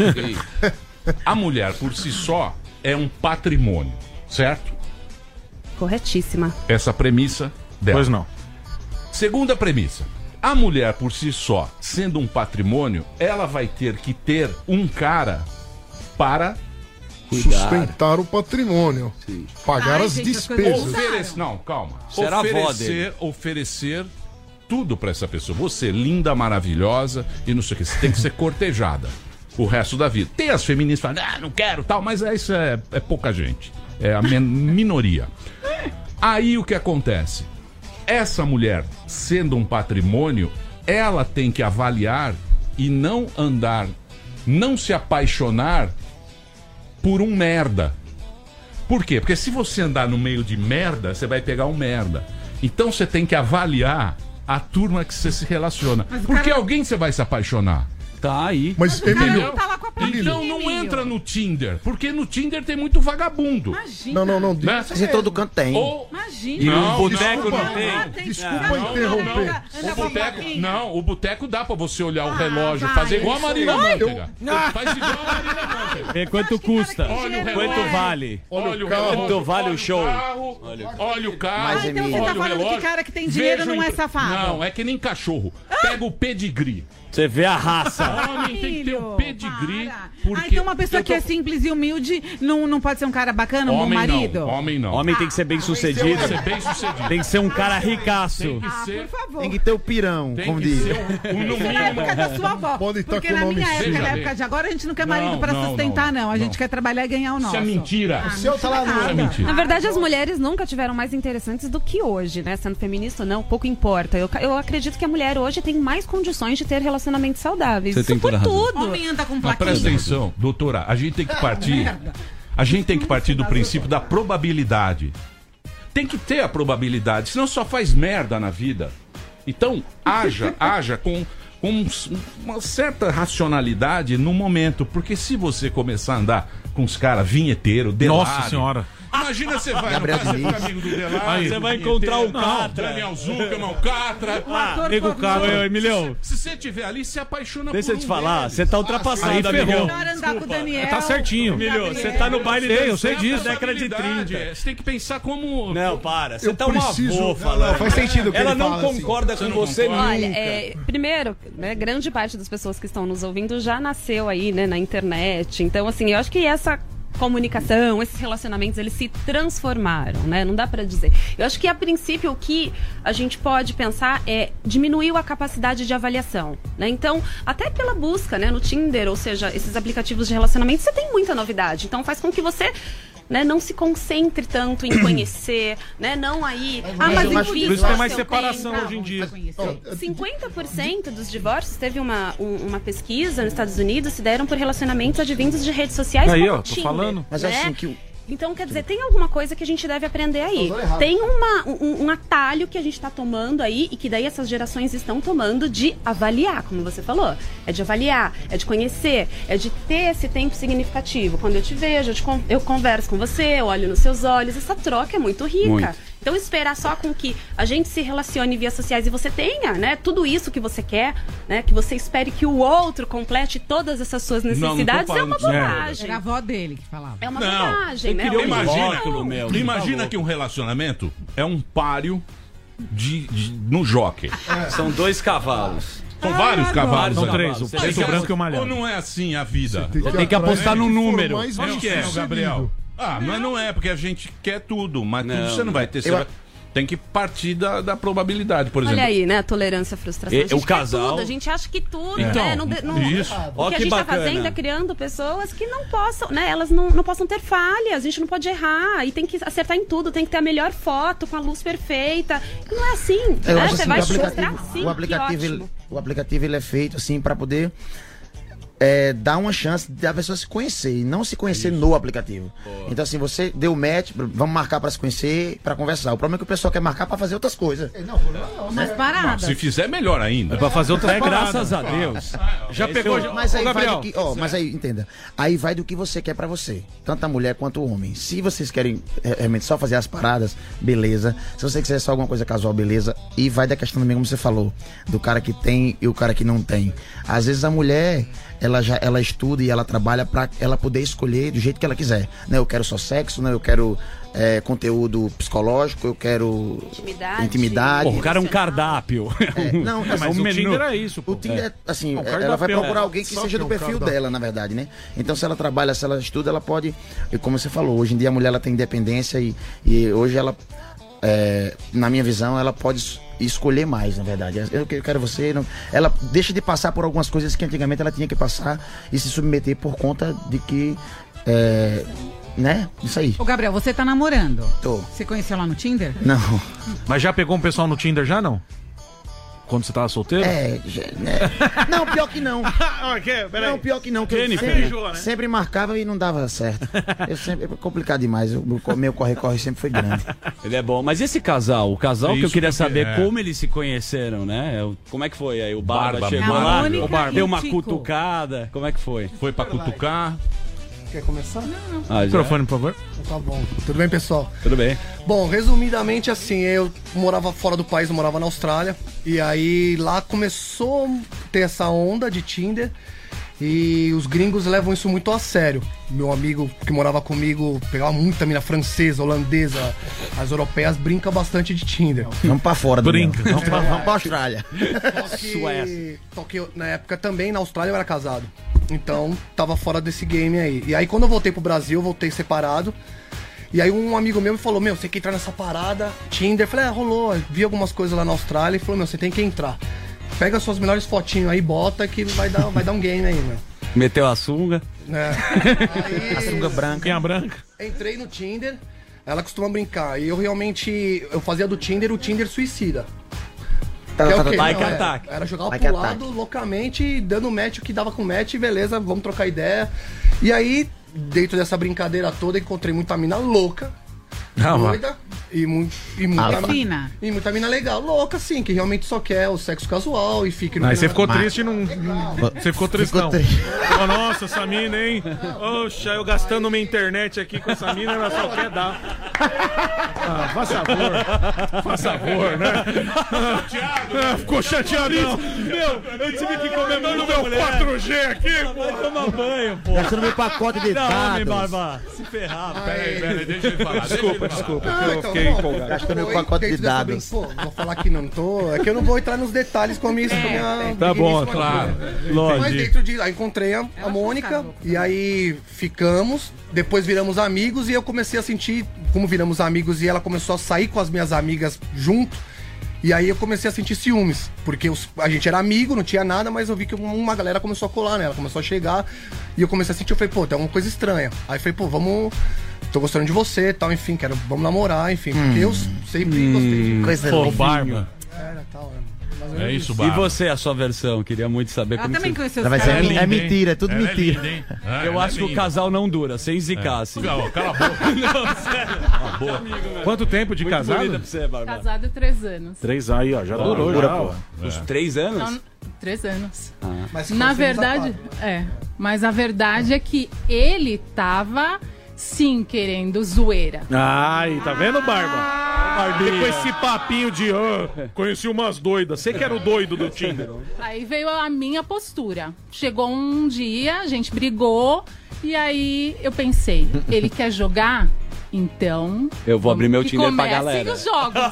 por si só é um patrimônio, certo? Corretíssima. Essa premissa dela. Pois não. Segunda premissa: a mulher por si só, sendo um patrimônio, ela vai ter que ter um cara para sustentar o patrimônio. Sim. Pagar as despesas. Não, calma. Será a avó dele. Oferecer tudo pra essa pessoa. Você, linda, maravilhosa e não sei o que. Você tem que ser cortejada o resto da vida. Tem as feministas que falam: não quero, tal, mas isso é pouca gente. É a minoria. Aí o que acontece? Essa mulher, sendo um patrimônio, ela tem que avaliar e não se apaixonar por um merda. Por quê? Porque se você andar no meio de merda, você vai pegar um merda. Então você tem que avaliar a turma que você se relaciona. Porque alguém você vai se apaixonar. Tá aí. Mas Emílio, então não entra no Tinder, porque no Tinder tem muito vagabundo. Imagina. Não. Né? Em todo canto tem. Imagina. E no boteco não tem. Desculpa interromper. O boteco dá pra você olhar o relógio, fazer igual a Marina Mantega. Faz igual a Marina Mantega. Quanto custa? Olha o relógio. Quanto vale? Olha o carro. Quanto vale o show? Olha o carro. Então você tá falando que cara que tem dinheiro não é safado. Não, é que nem cachorro. Pega o pedigree. Você vê a raça. Homem tem que ter um pedigree. Porque então uma pessoa que é simples e humilde não pode ser um cara bacana, um bom marido? Homem não. Homem tem que ser bem sucedido. Tem que ser um cara ricaço. Por favor. Tem que ter o pirão, como diz. Isso na época da sua avó. Porque na minha época, na época de agora, a gente não quer marido pra sustentar, não. A gente quer trabalhar e ganhar o nosso. Isso é mentira. O seu tá lá no... Isso é mentira. Na verdade, as mulheres nunca tiveram mais interessantes do que hoje, né? Sendo feminista ou não, pouco importa. Eu acredito que a mulher hoje tem mais condições de ter relacionamentos saudáveis. Você tem Isso por toda a razão. tudo. Homem anda com Mas plaquinha. presta atenção, doutora, a gente tem que partir. A gente tem que partir do princípio da probabilidade. Tem que ter a probabilidade, senão só faz merda na vida. Então, haja com uma certa racionalidade no momento, porque se você começar a andar com os caras vinheteiro, Delari... Nossa senhora. Imagina você vai no caso do amigo do Delari. Você vai encontrar o Catra. Daniel Zuckerman, o Catra. Amigo Catra. Emilhão. Se você estiver ali, se apaixona Deixa por eu te falar, você tá ultrapassado, Aí ferrou. Melhor andar com o Daniel. Tá certinho. Emilio, você tá no baile Eu sei disso. década de 30. Você tem que pensar como... Não, para. Você Eu tá uma preciso- avó falando. Não, faz sentido o que Ela ele não fala, assim. concorda com você nunca. Olha, primeiro, né, grande parte das pessoas que estão nos ouvindo já nasceu aí, né, na internet. Então, assim, eu acho que essa comunicação, esses relacionamentos, eles se transformaram, né? Não dá pra dizer. Eu acho que, a princípio, o que a gente pode pensar é diminuir a capacidade de avaliação, né? Então, até pela busca, né, no Tinder, ou seja, esses aplicativos de relacionamento, você tem muita novidade. Então, faz com que você né? Não se concentre tanto em conhecer, né? Não aí... mas Por enfim, isso tem mais eu separação tenho- hoje em dia. 50% dos divórcios, teve uma pesquisa nos Estados Unidos, se deram por relacionamentos advindos de redes sociais Aí, como ó, tô Tinder, falando. Mas né? assim, que Então, quer dizer, tem alguma coisa que a gente deve aprender aí. Não, tô errado. Tem um atalho que a gente está tomando aí e que daí essas gerações estão tomando de avaliar, como você falou. É de avaliar, é de conhecer, é de ter esse tempo significativo. Quando eu te vejo, eu converso com você, eu olho nos seus olhos. Essa troca é muito rica. Muito. Então, esperar só com que a gente se relacione via sociais e você tenha, né, tudo isso que você quer, né, que você espere que o outro complete todas essas suas necessidades, é uma bobagem. Era a avó dele que falava. É uma Não, bobagem, né? Imagina que um relacionamento é um páreo no jockey. São 2 cavalos. São vários cavalos. São ali. 3, o preto, o branco e o malhado. Ou não é assim a vida? Tem que apostar no número. Acho que é, Gabriel. Mas não é, porque a gente quer tudo, mas tudo você não vai ter. Você tem que partir da probabilidade, por exemplo. Olha aí, né? A tolerância, a frustração. E a gente o casal- quer tudo, a gente acha que tudo, Então, né? isso. O Ó, que a que gente tá bacana. fazendo é criando pessoas que não possam, né? Elas não possam ter falhas, a gente não pode errar. E tem que acertar em tudo, tem que ter a melhor foto, com a luz perfeita. E não é assim, Eu né? acho Você assim, vai que frustrar sim, o aplicativo ele é feito assim para poder dar uma chance da pessoa se conhecer e não se conhecer no aplicativo. Então assim, você deu match, vamos marcar para se conhecer, para conversar. O problema é que o pessoal quer marcar para fazer outras coisas. Umas paradas. Se fizer, melhor ainda. É pra fazer outras paradas. Graças a Deus. Já pegou... Mas aí, Gabriel. vai do que, mas aí, entenda. Aí vai do que você quer pra você. Tanto a mulher quanto o homem. Se vocês querem realmente só fazer as paradas, beleza. Se você quiser só alguma coisa casual, beleza. E vai da questão também, como você falou, do cara que tem e o cara que não tem. Às vezes a mulher, ela estuda e ela trabalha pra ela poder escolher do jeito que ela quiser. Né? Eu quero só sexo, né? Eu quero conteúdo psicológico, eu quero intimidade. Pô, o cara é um cardápio. Não, Mas assim, o Tinder é isso, pô. O Tinder, assim, O ela vai cardápio. procurar alguém que Só seja que do é um perfil cardápio. dela, na verdade, né? Então, se ela trabalha, se ela estuda, ela pode... E como você falou, hoje em dia a mulher ela tem independência e hoje ela, na minha visão, ela pode escolher mais, na verdade. Eu quero você... Não, ela deixa de passar por algumas coisas que antigamente ela tinha que passar e se submeter por conta de que... né? Isso aí. Ô, Gabriel, você tá namorando? Tô. Você conheceu lá no Tinder? Não. Mas já pegou um pessoal no Tinder já, não? Quando você tava solteiro? Não, pior que não. Não, pior que não. Que eu sempre marcava e não dava certo. É complicado demais. O meu corre-corre sempre foi grande. Ele é bom. Mas esse casal, o casal que eu Isso queria que- saber como eles se conheceram, né? Como é que foi aí? O Barba Barba, chegou a lá, Mônica o Barba e deu o uma Tico. cutucada. Como é que foi? Foi pra cutucar. Quer começar? Ah, já. Microfone, por favor. Tá bom. Tudo bem, pessoal? Tudo bem. Bom, resumidamente assim, eu morava fora do país, eu morava na Austrália. E aí lá começou a ter essa onda de Tinder. E os gringos levam isso muito a sério. Meu amigo que morava comigo pegava muita mina francesa, holandesa. As europeias brincam bastante de Tinder. Vamos pra fora do Brinca. Vamos pra Austrália. Só que na época também, na Austrália, eu era casado. Então, tava fora desse game aí. E aí, quando eu voltei pro Brasil, eu voltei separado. E aí, um amigo meu me falou, você tem que entrar nessa parada, Tinder. Eu falei, rolou. Vi algumas coisas lá na Austrália e falou, você tem que entrar. Pega suas melhores fotinhos aí, bota que vai dar um game aí, meu. Meteu a sunga. A sunga branca. Quem é a branca? Entrei no Tinder, ela costuma brincar. E eu realmente, eu fazia do Tinder o Tinder suicida. Que é o quê? Like Não, attack. Era jogar Like pro attack. lado, loucamente, dando match, o que dava com match, beleza, vamos trocar ideia. E aí, dentro dessa brincadeira toda, encontrei muita mina louca, doida, e muita fina. E muita mina legal, louca, assim, que realmente só quer o sexo casual e fica... Aí você ficou triste e não... Você ficou triste, não. triste. Oh, nossa, essa mina, hein? Oxa, eu gastando minha internet aqui com essa mina, ela só quer dar. Ah, faz favor. Faz favor, né? Ficou chateadão. Meu, eu tive que comemorar o meu 4G aqui, pô. Toma banho, pô. Gastando meu pacote de Não, homem, dados. Barba. Se ferrar. Peraí, deixa ele falar. Desculpa. Eu fiquei empolgado. Gastando meu pacote de dentro dessa dados. Pô, vou falar que não tô... É que eu não vou entrar nos detalhes com a minha... Tá bom, digníssima claro. coisa. Mas Lógico. dentro de... Aí encontrei a Mônica e aí ficamos, depois viramos amigos e eu comecei a sentir, como viramos amigos e ela começou a sair com as minhas amigas junto, e aí eu comecei a sentir ciúmes, porque a gente era amigo, não tinha nada, mas eu vi que uma galera começou a colar nela, começou a chegar e eu comecei a sentir, eu falei, tem alguma coisa estranha. Aí eu falei, vamos tô gostando de você e tal, enfim, vamos namorar, enfim, porque eu sempre gostei de coisa Pô, linda. Barba. Era, tal, É isso, E Barba. você, a sua versão? Queria muito saber Ela como também que você... conheceu os Mas caras. é mentira, é tudo Ela mentira. linda, hein? Eu Ela acho que o linda. casal não dura, sem zicar, assim. Cala a boca. Não, sério. Quanto tempo de Muito casado? bonita pra você, Barba. Casado 3 anos. 3 aí, ó, já durou, dura, já. pô. Ó. Os 3 anos? Não, 3 anos. Mas Na conhecemos verdade, mas a verdade é que ele tava, sim, querendo zoeira. Ai, tá vendo, Barba? Com esse papinho de conheci umas doidas. Você que era o doido do Tinder. Aí veio a minha postura. Chegou um dia, a gente brigou, e aí eu pensei, ele quer jogar? Então... Eu vou abrir meu que Tinder pra comecem galera. os jogos.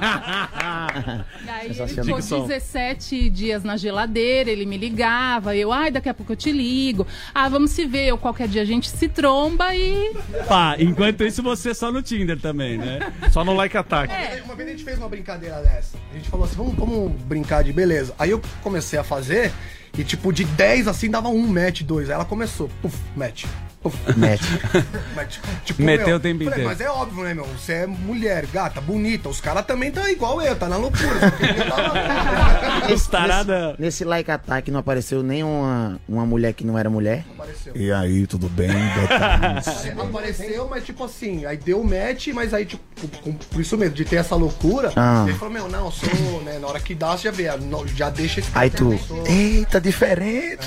E aí ele ficou 17 dias na geladeira, ele me ligava, daqui a pouco eu te ligo. Vamos se ver, ou qualquer dia a gente se tromba e... Pá, enquanto isso você só no Tinder também, né? Só no like attack. Uma vez a gente fez uma brincadeira dessa. A gente falou assim, vamos brincar de beleza. Aí eu comecei a fazer e tipo, de 10 assim dava um match, 2. Aí ela começou, puf, match. Mas, tipo, Meteu o tempo falei, inteiro. mas é óbvio, né, meu? Você é mulher, gata, bonita. Os caras também tá igual eu, tá na loucura. Só que ele Nesse like attack não apareceu nem uma mulher que não era mulher? Apareceu. E aí, tudo bem? Apareceu, mas tipo assim, aí deu match, mas aí, tipo, por isso mesmo, de ter essa loucura, ele falou, meu, não, eu sou, né, na hora que dá, você já vê, já deixa esse Aí tu, eita, diferente.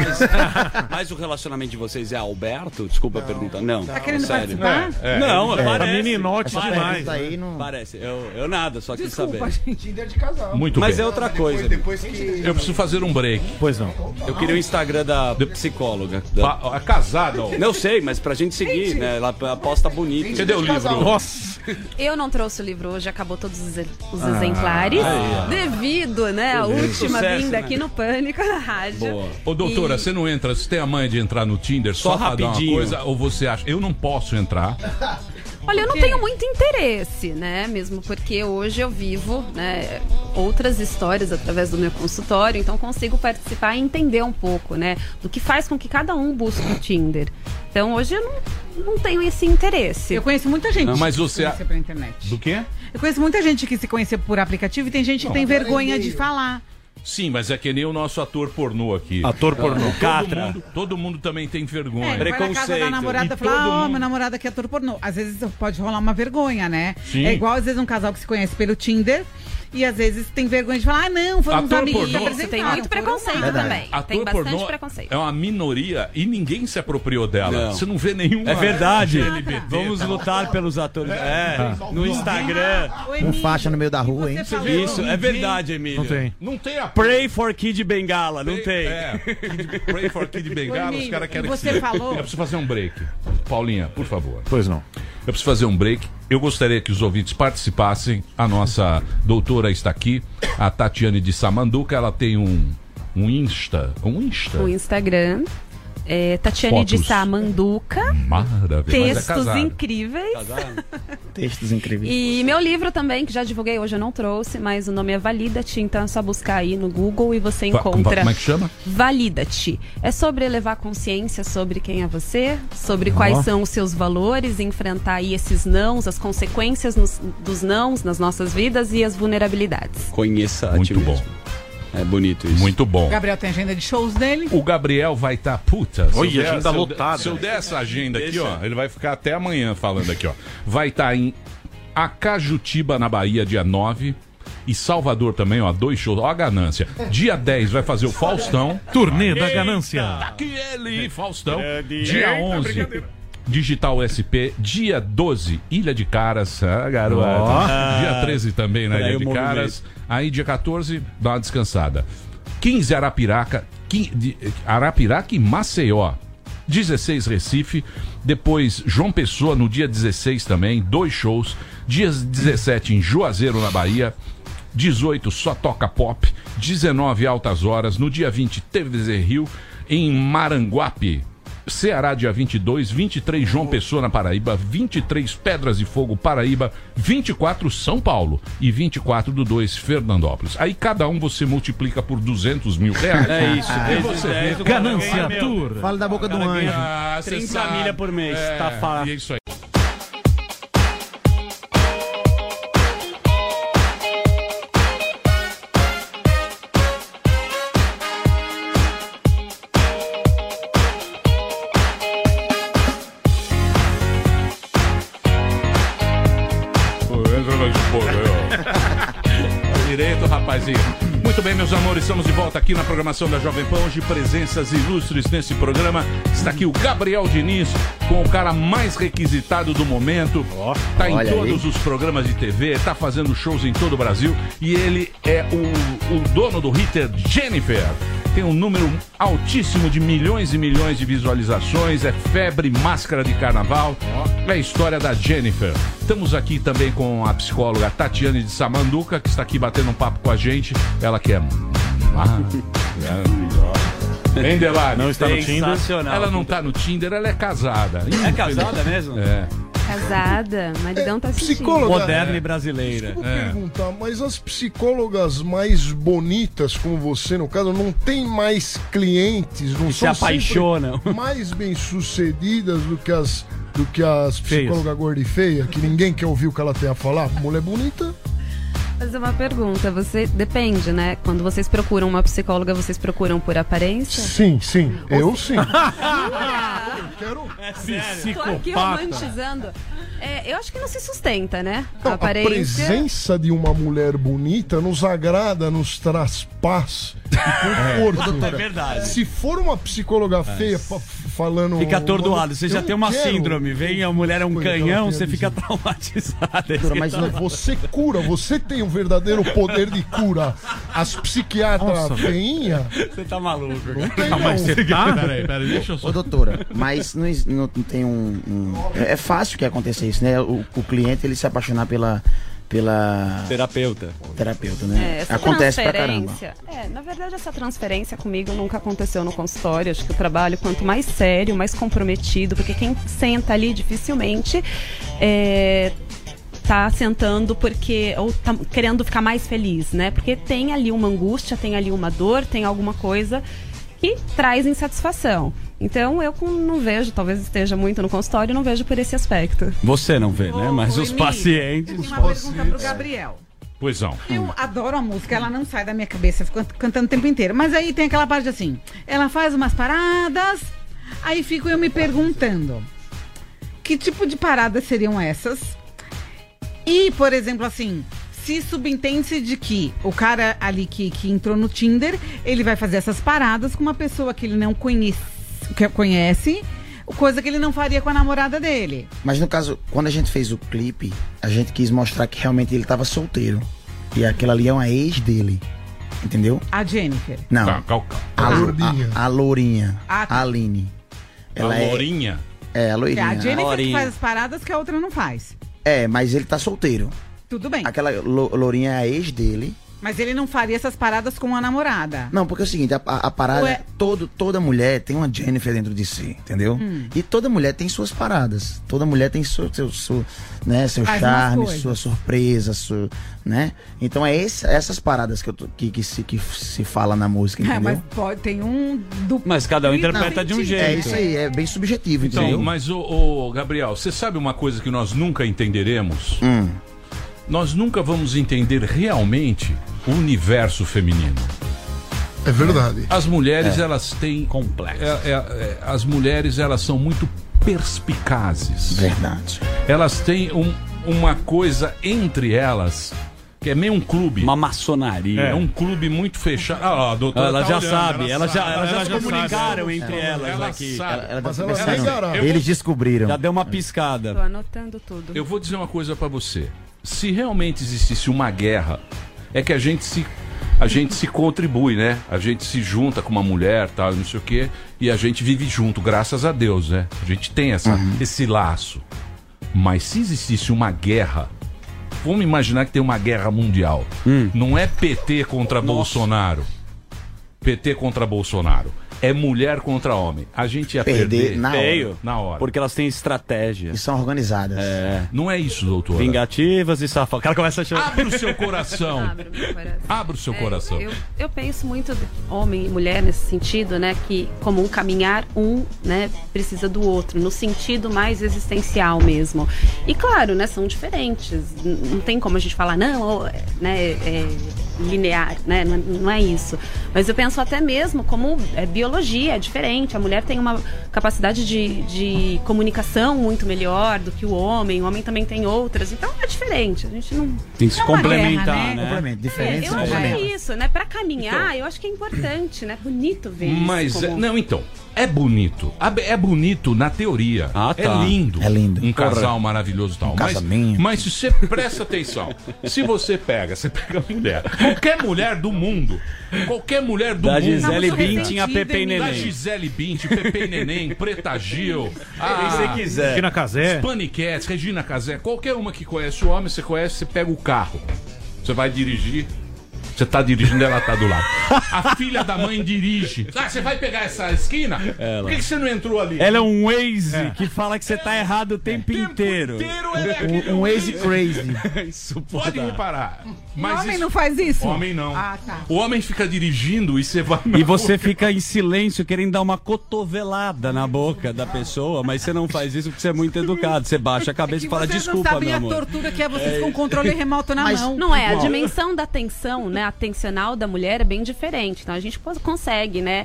Mas o relacionamento de vocês é aberto? Desculpa a pergunta. Não. Tá querendo sério. participar? Não, Tá parece. meninote Parece. demais. Aí não... Parece. Eu nada, só quis saber. Tinder de casal. Muito Mas bem. é outra coisa. Depois que... Eu preciso fazer um break. Pois não. Eu queria o Instagram da psicóloga. É casada, ó. Não sei, mas pra gente seguir, né? Ela posta bonito. Cadê o livro? Nossa. Eu não trouxe o livro hoje, acabou todos os exemplares. Devido, né, a última Sucesso, vinda né? aqui no Pânico na rádio. Boa. Ô, doutora, você não entra, você tem a manha de entrar no Tinder só pra dar uma rapidinho. coisa? Ou você acha, eu não posso entrar? Olha, eu não tenho muito interesse, né? Mesmo porque hoje eu vivo, né, outras histórias através do meu consultório, então consigo participar e entender um pouco, né, do que faz com que cada um busque o Tinder. Então hoje eu não tenho esse interesse. Eu conheço muita gente Não, mas que você- se conheceu pela internet. Do quê? Eu conheço muita gente que se conheceu por aplicativo e tem gente que tem vergonha de falar. Sim, mas é que nem o nosso ator pornô aqui. Ator pornô. Catra. Todo mundo também tem vergonha. Vai na casa Preconceito. da namorada E e fala, todo mundo- meu namorado aqui é ator pornô. Às vezes pode rolar uma vergonha, né? Sim. É igual às vezes um casal que se conhece pelo Tinder e às vezes tem vergonha de falar, não, vamos Ator amigos. pornô- apresentar. Tem muito preconceito Verdade. também. Ator Tem bastante pornô preconceito. é uma minoria e ninguém se apropriou dela. Não. Você não vê nenhuma É verdade. LGBT, Vamos tá? lutar pelos atores. No Instagram. Com faixa no meio da rua, hein? Isso, é verdade, Emílio. Não tem. Não tem a Pray for Kid Bengala, não tem. Pray for Kid Bengala, os caras querem você que falou- Eu preciso fazer um break. Paulinha, por favor. Pois não. Eu preciso fazer um break. Eu gostaria que os ouvintes participassem. A nossa doutora está aqui, a Tatiane de Samanduca. Ela tem um Insta. O Instagram é Tatiane de Fotos. Samanduca. Maravilha. Mas é Textos casada. incríveis. Textos incríveis. E meu livro também, que já divulguei hoje, eu não trouxe, mas o nome é Valida-te, então é só buscar aí no Google e você encontra. Como é que chama? Valida-te. É sobre elevar consciência sobre quem é você, sobre quais são os seus valores, enfrentar aí esses nãos, as consequências dos nãos nas nossas vidas e as vulnerabilidades. Conheça a Muito ti bom. mesmo. É bonito isso. Muito bom. O Gabriel tem agenda de shows dele. O Gabriel vai estar puta. se Olha, eu der- agenda se eu- lotada. Se eu der essa agenda aqui, Deixa. ó, ele vai ficar até amanhã falando aqui, ó. Vai estar em Acajutiba, na Bahia, dia 9. E Salvador também, ó, 2 shows. Ó a ganância. Dia 10 vai fazer o Faustão. Turnê da ganância. Aqui ele, Faustão. Grande. Dia Eita, 11, brincadeira. Digital SP. Dia 12, Ilha de Caras. Ah, garoto. Ó. Dia 13 também, na Olha aí Ilha o de movimento. Caras. Aí dia 14, dá uma descansada. 15, Arapiraca. Arapiraca e Maceió. 16, Recife. Depois, João Pessoa, no dia 16 também. 2 shows. Dia 17, em Juazeiro, na Bahia. 18, Só Toca Pop. 19, Altas Horas. No dia 20, TVZ Rio. Em Maranguape, Ceará, dia 22. 23, João Pessoa, na Paraíba. 23, Pedras de Fogo, Paraíba. 24, São Paulo. E 24 do 2, Fernandópolis. Aí cada um você multiplica por 200 mil reais. É isso. Aí você vê. Ganância Tour. Fala da boca do anjo. Ah, cê 30 sabe. milha por mês. Tá fácil. E é isso aí. rapazinho. Muito bem, meus amores, estamos de volta aqui na programação da Jovem Pan. Hoje, presenças ilustres nesse programa. Está aqui o Gabriel Diniz, com o cara mais requisitado do momento. Tá em olha todos os programas de TV, tá fazendo shows em todo o Brasil. E ele é o dono do hit Jennifer. Tem um número altíssimo de milhões e milhões de visualizações. É febre, máscara de carnaval. É a história da Jennifer. Estamos aqui também com a psicóloga Tatiane de Samanduca, que está aqui batendo um papo com a gente. Ela que é maravilhosa. Hein, Delari? Não está no Tinder? Ela não está no Tinder, ela é casada. É casada mesmo? É. Casada, maridão tá assistindo. Psicóloga. Moderna e brasileira. Vou perguntar, mas as psicólogas mais bonitas, como você, no caso, não tem mais clientes, não Que são se apaixonam. sempre mais bem-sucedidas do que as psicólogas gorda e feia, que ninguém quer ouvir o que ela tem a falar? Mulher bonita. Fazer uma pergunta, depende, né? Quando vocês procuram uma psicóloga, vocês procuram por aparência? Sim, eu sim. Tô aqui romantizando. Eu acho que não se sustenta, né? Não, A aparência. A presença de uma mulher bonita nos agrada, nos traz paz e conforto. É verdade. Se for uma psicóloga feia falando... Fica atordoado, você já Eu tem uma quero. síndrome, vem a mulher é um Coisa que canhão, ela tem você a fica dizer. traumatizado. Mas você cura, você tem um verdadeiro poder de cura. As psiquiatras feinha... Você tá maluco. Não tem, Não, mas não. você tá? Peraí, deixa eu só... Ô, doutora, mas não tem É fácil que aconteça isso, né? O cliente, ele se apaixonar pela terapeuta, né? Essa Acontece pra caramba. transferência- na verdade, essa transferência comigo nunca aconteceu no consultório. Acho que o trabalho, quanto mais sério, mais comprometido, porque quem senta ali dificilmente tá sentando porque ou tá querendo ficar mais feliz, né? Porque tem ali uma angústia, tem ali uma dor, tem alguma coisa que traz insatisfação. Então eu não vejo, talvez esteja muito no consultório, não vejo por esse aspecto. Você não vê, né? Mas os Emílio, pacientes. Eu tenho uma pergunta pro Gabriel. Pois não. Eu adoro a música, ela não sai da minha cabeça, eu fico cantando o tempo inteiro. Mas aí tem aquela parte assim, ela faz umas paradas, aí fico eu me perguntando, que tipo de paradas seriam essas? E, por exemplo, assim, se subentende de que o cara ali que entrou no Tinder, ele vai fazer essas paradas com uma pessoa que ele não conhece, coisa que ele não faria com a namorada dele. Mas no caso, quando a gente fez o clipe, a gente quis mostrar que realmente ele tava solteiro. E aquela ali é uma ex dele. Entendeu? A Jennifer. Não. A Lourinha. A Lourinha. Ah, tá. A Aline. A Lourinha? É, a Que Lourinha. a Jennifer que faz as paradas que a outra não faz. Mas ele tá solteiro. Tudo bem. Aquela Lourinha é a ex dele. Mas ele não faria essas paradas com a namorada. Não, porque é o seguinte, a parada, Ué. toda mulher tem uma Jennifer dentro de si, entendeu? E toda mulher tem suas paradas. Toda mulher tem seu Faz umas charme, coisas. sua surpresa, né? Então é essas paradas que se fala na música, entendeu? Mas tem um duplo. Mas cada um interpreta de um jeito. É isso aí, é bem subjetivo, Então, entendeu? mas o Gabriel, você sabe uma coisa que nós nunca entenderemos? Nós nunca vamos entender realmente o universo feminino. É verdade. As mulheres, elas têm... Complexo. As mulheres, elas são muito perspicazes. Verdade. Elas têm uma coisa entre elas que é meio um clube. Uma maçonaria. É um clube muito fechado. Ah, lá, a doutora Ela tá já olhando, sabe, elas já se sabe. comunicaram entre elas Ela aqui. sabe. Mas ela Pensaram, ligaram. eles descobriram. Já deu uma piscada. Tô anotando tudo. Eu vou dizer uma coisa pra você. Se realmente existisse uma guerra, é que a gente se contribui, né? A gente se junta com uma mulher, tal, não sei o quê, e a gente vive junto, graças a Deus, né? A gente tem esse laço. Mas se existisse uma guerra, vamos imaginar que tem uma guerra mundial. Não é PT contra Bolsonaro. PT contra Bolsonaro. É mulher contra homem. A gente ia perder na hora. Porque elas têm estratégia. E são organizadas. Não é isso, doutora. Vingativas e safadas. O cara começa a chorar. Abra o seu coração. Abra o meu coração. Abra o seu coração. Eu penso muito homem e mulher nesse sentido, né? Que como um caminhar, né, precisa do outro, no sentido mais existencial mesmo. E claro, né, são diferentes. Não tem como a gente falar, não, né, linear, né? Não é isso. Mas eu penso até mesmo como biologia, é diferente. A mulher tem uma capacidade de comunicação muito melhor do que o homem também tem outras, então é diferente. A gente não... Tem que se complementar, né? Complemento, diferentes Eu acho que é isso, né? Pra caminhar, eu acho que é importante, né? Bonito ver Mas, isso. como- não, então, é bonito. É bonito na teoria. tá. É lindo. É lindo. Um casal maravilhoso e tal. Mas se você presta atenção, se você pega a mulher, qualquer mulher do mundo, Da Gisele Bündchen a Pepe e Da Neném. Gisele Bündchen, Pepe e Neném, Preta Gil, Quem você quiser. Regina Casé. Paniquetes, Regina Casé, qualquer uma que conhece o homem, você conhece, você pega o carro. Você vai dirigir. Você tá dirigindo, ela tá do lado. A filha da mãe dirige. Ah, você vai pegar essa esquina? Por que você não entrou ali? Ela é um Waze que fala que você tá errado o tempo inteiro. Um Waze crazy. Pode reparar. Mas o homem não faz isso? Homem não. Ah, tá. O homem fica dirigindo e você vai... E você fica em silêncio querendo dar uma cotovelada na boca da pessoa, mas você não faz isso porque você é muito educado. Você baixa a cabeça e fala Vocês não desculpa, sabem meu a amor. tortura que é vocês com o controle remoto na mão. Não é, a dimensão da atenção, né, atencional da mulher é bem diferente. Então a gente consegue, né,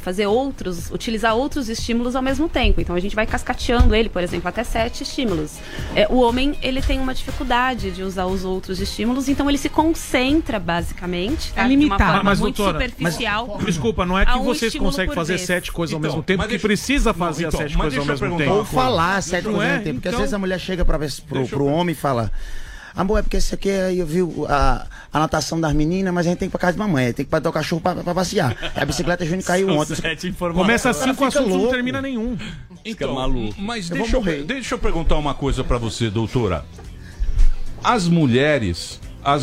utilizar outros estímulos ao mesmo tempo. Então a gente vai cascateando ele, por exemplo, até 7 estímulos. O homem, ele tem uma dificuldade de usar os outros estímulos, então ele se concentra basicamente, tá? De uma forma Mas, muito doutora, superficial. Desculpa, não é que a um vocês estímulo conseguem por fazer vez. 7 coisas ao Então, mesmo tempo, mas que deixa- precisa fazer Não, as então, 7 mas coisas ao deixa eu mesmo perguntar tempo. Ou falar sete Não coisas ao é? mesmo tempo. Porque Então- às vezes a mulher chega pro homem e fala: amor, é porque isso aqui aí eu vi a natação das meninas, mas a gente tem que ir pra casa de mamãe, tem que ir pra dar o cachorro pra passear. A bicicleta Júnior caiu ontem. Começa assim com o Fica assunto, não louco. termina nenhum. Então, maluco. mas Eu deixa vou eu, morrer. deixa eu perguntar uma coisa pra você, doutora. As mulheres,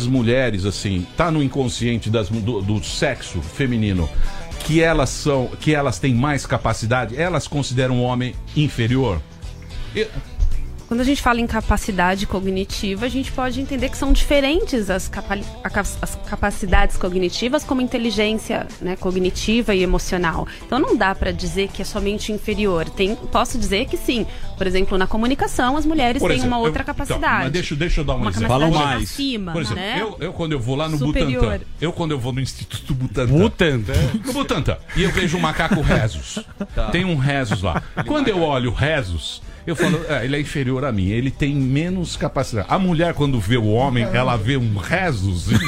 assim, tá no inconsciente do sexo feminino que elas têm mais capacidade? Elas consideram o homem inferior? Quando a gente fala em capacidade cognitiva, a gente pode entender que são diferentes as capacidades cognitivas, como inteligência, né, cognitiva e emocional. Então não dá para dizer que é somente inferior. Posso dizer que sim. Por exemplo, na comunicação, as mulheres têm uma outra capacidade. Então, mas deixa eu dar um exemplo. Capacidade Fala mais. acima, Por exemplo, né? eu quando eu vou lá no Superior. Butantan, quando eu vou no Instituto Butantan. No Butantan. E eu vejo um macaco Rhesus. Tem um Rhesus lá. Quando eu olho o Rhesus, eu falo, ele é inferior a mim, ele tem menos capacidade. A mulher, quando vê o homem, ela vê um Rhesusinho.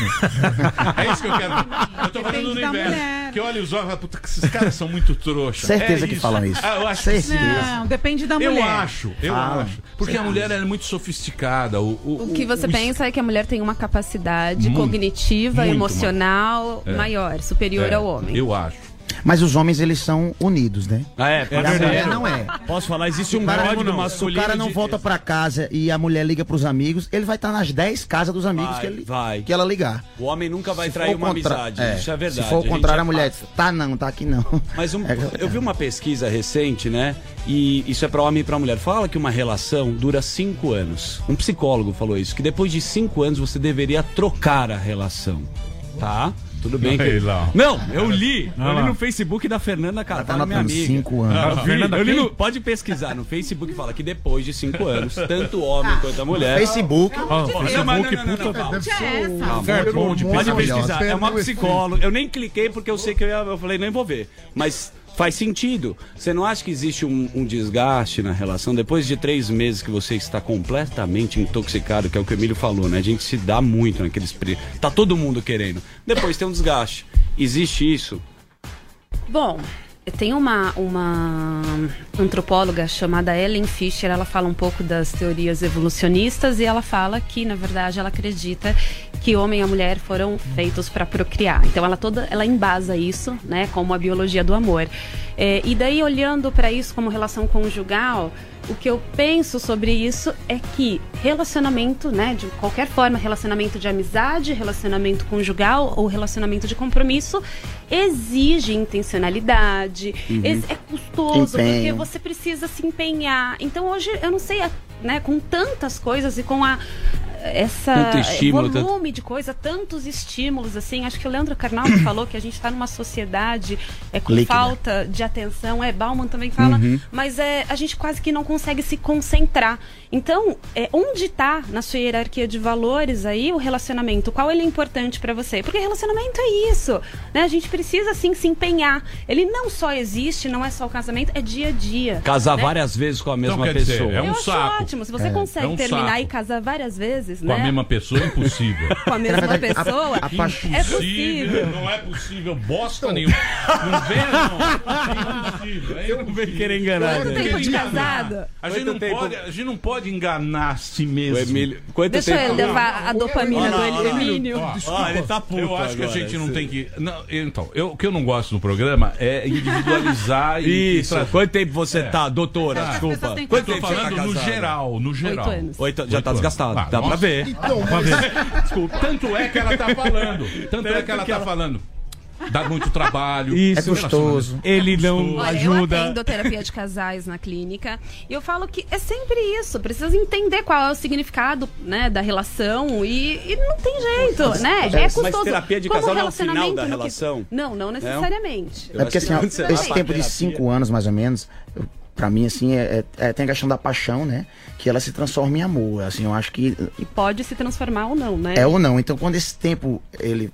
É isso que eu quero. Eu tô falando no inverno. Que olha os homens e fala, puta, esses caras são muito trouxas. Certeza que falam isso. Eu acho Certeza. Não, depende da mulher. Eu acho. Porque a mulher ela é muito sofisticada. O que você pensa é que a mulher tem uma capacidade cognitiva, muito emocional maior, superior ao homem. Eu acho. Mas os homens, eles são unidos, né? É E a mulher não é. Posso falar? Existe Se um o cara, código se o masculino. cara não volta pra casa e a mulher liga pros amigos, ele vai estar nas 10 casas dos amigos que ela ligar. O homem nunca vai Se trair for uma contra- amizade. Isso é verdade. Se for o gente contrário, é a mulher fácil. tá aqui não. Mas eu vi uma pesquisa recente, né? E isso é pra homem e pra mulher. Fala que uma relação dura 5 anos. Um psicólogo falou isso, que depois de 5 anos você deveria trocar a relação. Tá? Tudo bem que... Aí lá. Não, eu li lá. no Facebook da Fernanda Carvalho, minha anotando amiga. 5 anos. Eu li pode pesquisar no Facebook, fala que depois de 5 anos, tanto o homem quanto a mulher... Facebook. Pode pesquisar, é uma psicóloga. Eu nem cliquei porque eu sei que eu falei, nem vou ver. Mas faz sentido. Você não acha que existe um desgaste na relação? Depois de 3 meses que você está completamente intoxicado, que é o que o Emílio falou, né? A gente se dá muito naqueles... Tá todo mundo querendo. Depois tem um desgaste. Existe isso? Bom, tem uma antropóloga chamada Ellen Fisher, ela fala um pouco das teorias evolucionistas e ela fala que, na verdade, ela acredita que homem e a mulher foram feitos para procriar. Então ela embasa isso, né, como a biologia do amor. E daí, olhando para isso como relação conjugal, o que eu penso sobre isso é que relacionamento, né, de qualquer forma, relacionamento de amizade, relacionamento conjugal ou relacionamento de compromisso, exige intencionalidade, é custoso, Empenho. porque você precisa se empenhar. Então hoje, eu não sei, né, com tantas coisas e com Tanto estímulo, volume de coisa, tantos estímulos, assim. Acho que o Leandro Carnal que falou que a gente está numa sociedade com Líquida. falta de atenção. Bauman também fala, mas a gente quase que não consegue se concentrar. Então, onde está na sua hierarquia de valores aí o relacionamento? Qual ele é importante para você? Porque relacionamento é isso, né? A gente precisa, sim, se empenhar. Ele não só existe, não é só o casamento, é dia a dia. Casar né? várias vezes com a mesma quer dizer, pessoa. é um Eu acho saco. ótimo. Se você consegue terminar saco. e casar várias vezes, Com né? a mesma pessoa é impossível. Com a mesma pessoa, é possível. Não é possível, bosta nenhuma. Não vem, não. É impossível. Eu não venho querer enganar. Quanto tempo de casado? A gente não pode enganar a si mesmo. Deixa eu levar a dopamina do Emílio. Ele tá puto. Eu acho que a agora, gente não sim. tem que. Não, então, o que eu não gosto no programa é individualizar e. Isso. Quanto tempo você tá, doutora? Desculpa. Eu Quanto tô tempo você tá falando no casada? geral, no geral. 8 anos. Já tá desgastado. Ah, Dá pra nossa. ver. Então, Pra mas, ver. Desculpa. Tanto é que ela tá falando. Tanto é que ela tá falando. Dá muito trabalho. Isso. É gostoso. Ele não Olha, eu ajuda. atendo terapia de casais na clínica e eu falo que é sempre isso. Precisa entender qual é o significado, né, da relação e não tem jeito, né? É custoso. Mas terapia de Como casal não é o final relacionamento da no que- relação? Não necessariamente. É porque assim, ó, Antes era esse uma tempo de terapia. 5 anos, mais ou menos, pra mim, assim, tem a questão da paixão, né? Que ela se transforma em amor. Assim, eu acho que E pode se transformar ou não, né? é ou não. Então, quando esse tempo,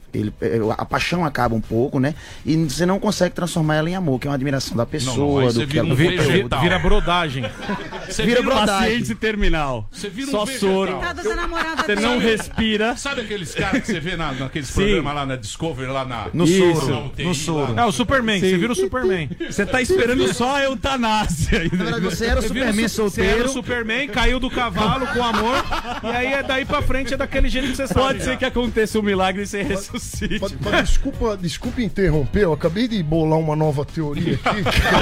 a paixão acaba um pouco, né? E você não consegue transformar ela em amor, que é uma admiração da pessoa, aí você do que vira ela um vegetal. Vira brodagem. Você Vira vira brodagem. Paciente terminal. Você vira Só um vegetal. soro. Coitada da namorada Você dele. não respira. Sabe aqueles caras que você vê naqueles Sim. programas lá na Discovery, lá na. No Isso. soro. UTI, No soro. lá. É o Superman, você vira o Superman. Você tá esperando só a eutanásia. Na verdade, você era o Você Superman Você era solteiro. o Superman, caiu do cavalo com amor, e aí daí pra frente é daquele jeito que você sabe. Pode ser que aconteça um milagre e você ressuscite. mas desculpa interromper, eu acabei de bolar uma nova teoria aqui.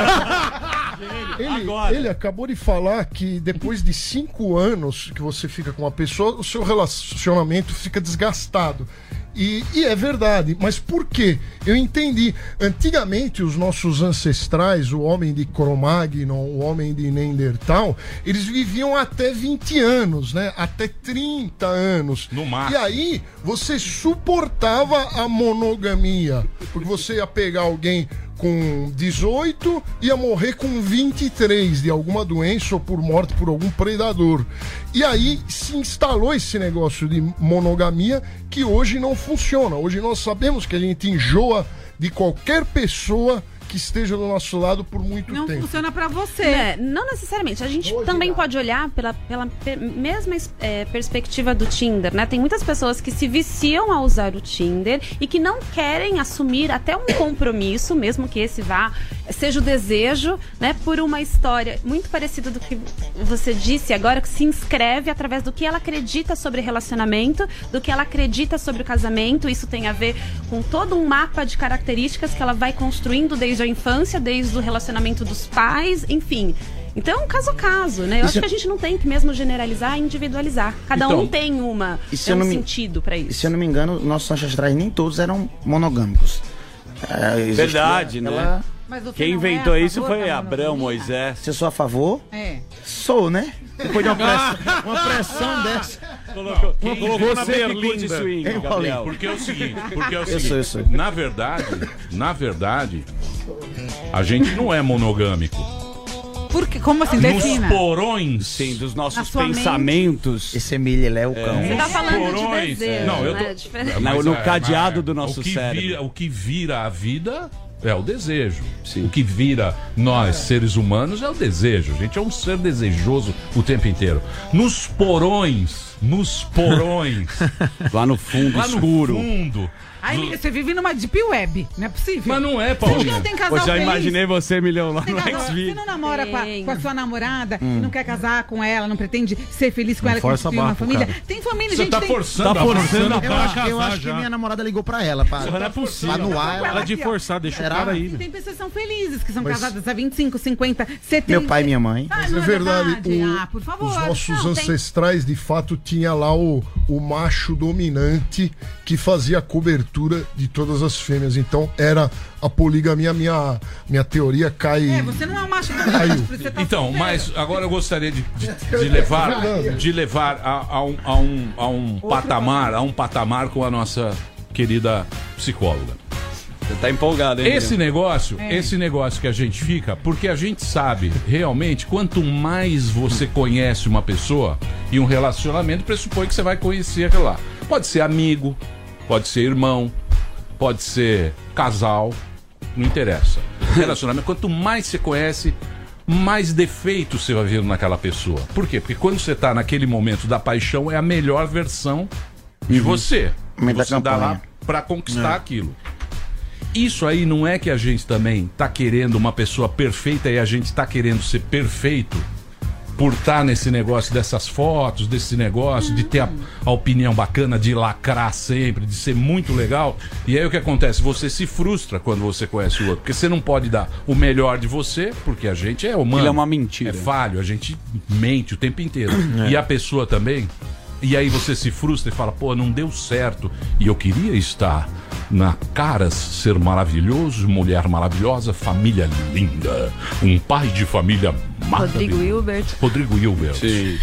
Ele acabou de falar que depois de 5 anos que você fica com uma pessoa, o seu relacionamento fica desgastado. E é verdade, mas por quê? Eu entendi. Antigamente, os nossos ancestrais, o homem de Cro-Magnon, o homem de Neandertal, eles viviam até 20 anos, né? Até 30 anos. No máximo. E aí, você suportava a monogamia. Porque você ia pegar alguém com 18 ia morrer com 23 de alguma doença ou por morte por algum predador. E aí se instalou esse negócio de monogamia que hoje não funciona. Hoje nós sabemos que a gente enjoa de qualquer pessoa que esteja do nosso lado por muito Não tempo. funciona pra você. Não necessariamente. A gente também pode olhar pela mesma perspectiva do Tinder, né? Tem muitas pessoas que se viciam a usar o Tinder e que não querem assumir até um compromisso, mesmo que esse seja o desejo, né? Por uma história muito parecida do que você disse agora, que se inscreve através do que ela acredita sobre relacionamento, do que ela acredita sobre o casamento. Isso tem a ver com todo um mapa de características que ela vai construindo desde a infância, desde o relacionamento dos pais, enfim. Então, caso a caso, né? Eu acho que a gente não tem que mesmo generalizar e individualizar. Cada um tem um sentido pra isso. E se eu não me engano, nossos ancestrais nem todos eram monogâmicos. Verdade, né? Mas você Quem não inventou é a isso favor foi da Abraão, monogamia? Moisés. Se eu sou a favor, É. sou, né? Depois de uma pressão dessa. Colocou na Você berlinda de swing, Hein, Gabriel. Paulinho? Porque é o seguinte, Eu sou. na verdade, a gente não é monogâmico. Por quê? Como assim? Nos Defina. porões, Sim, dos Na nossos sua pensamentos. Esse Emílio, ele é o cão. Você tá falando de porões. desejo, Não, eu né? tô- Diferente. No cadeado do nosso o que cérebro. o que vira a vida é o desejo. O que vira nós, seres humanos, é o desejo. A gente é um ser desejoso o tempo inteiro. Nos porões, Lá no fundo, lá escuro. no fundo. Aí você vive numa deep web, não é possível. Mas não é, Você Paulinho. não tem casal Eu já feliz? imaginei você, milhão, lá Tem no casal- Você X-Video. não namora com Tem. a sua namorada e não quer casar com ela, não pretende ser feliz com ela e força a construir uma barra, família? cara. Tem família, Você gente. tá tem... forçando Tá a barra. forçando a Eu Pra acho, eu casar acho que já. minha namorada ligou pra ela. Pra Não é possível. anuar ela. Ela de forçar, deixa o cara aí. E tem pessoas que são felizes, que são casadas há 25, 50, 70. Meu pai e minha mãe. Ah, Mas não é verdade, Ah, por favor. os nossos Não, tem- ancestrais de fato tinham tinha lá o macho dominante que fazia a cobertura de todas as fêmeas. Então era a poligamia, minha teoria cai. Você não é um macho dominante, por isso você tá Então, solteiro. mas agora eu gostaria de levar a um patamar com a nossa querida psicóloga. Você tá empolgado, hein? Esse negócio que a gente fica, porque a gente sabe realmente, quanto mais você conhece uma pessoa, e um relacionamento pressupõe que você vai conhecer aquilo lá. Pode ser amigo, pode ser irmão, pode ser casal, não interessa. Relacionamento, quanto mais você conhece, mais defeitos você vai vendo naquela pessoa. Por quê? Porque quando você tá naquele momento da paixão, é a melhor versão de você. Você dá lá pra conquistar aquilo. Isso aí não é que a gente também tá querendo uma pessoa perfeita e a gente tá querendo ser perfeito por estar nesse negócio dessas fotos, desse negócio de ter a opinião bacana, de lacrar sempre, de ser muito legal. E aí o que acontece? Você se frustra quando você conhece o outro, porque você não pode dar o melhor de você, porque a gente é humano. Ele é uma mentira. É falho, a gente mente o tempo inteiro. E a pessoa também. E aí você se frustra e fala, pô, não deu certo. E eu queria estar na Caras, ser maravilhoso, mulher maravilhosa, família linda, um pai de família Rodrigo Hilbert. Rodrigo Hilbert. Sim.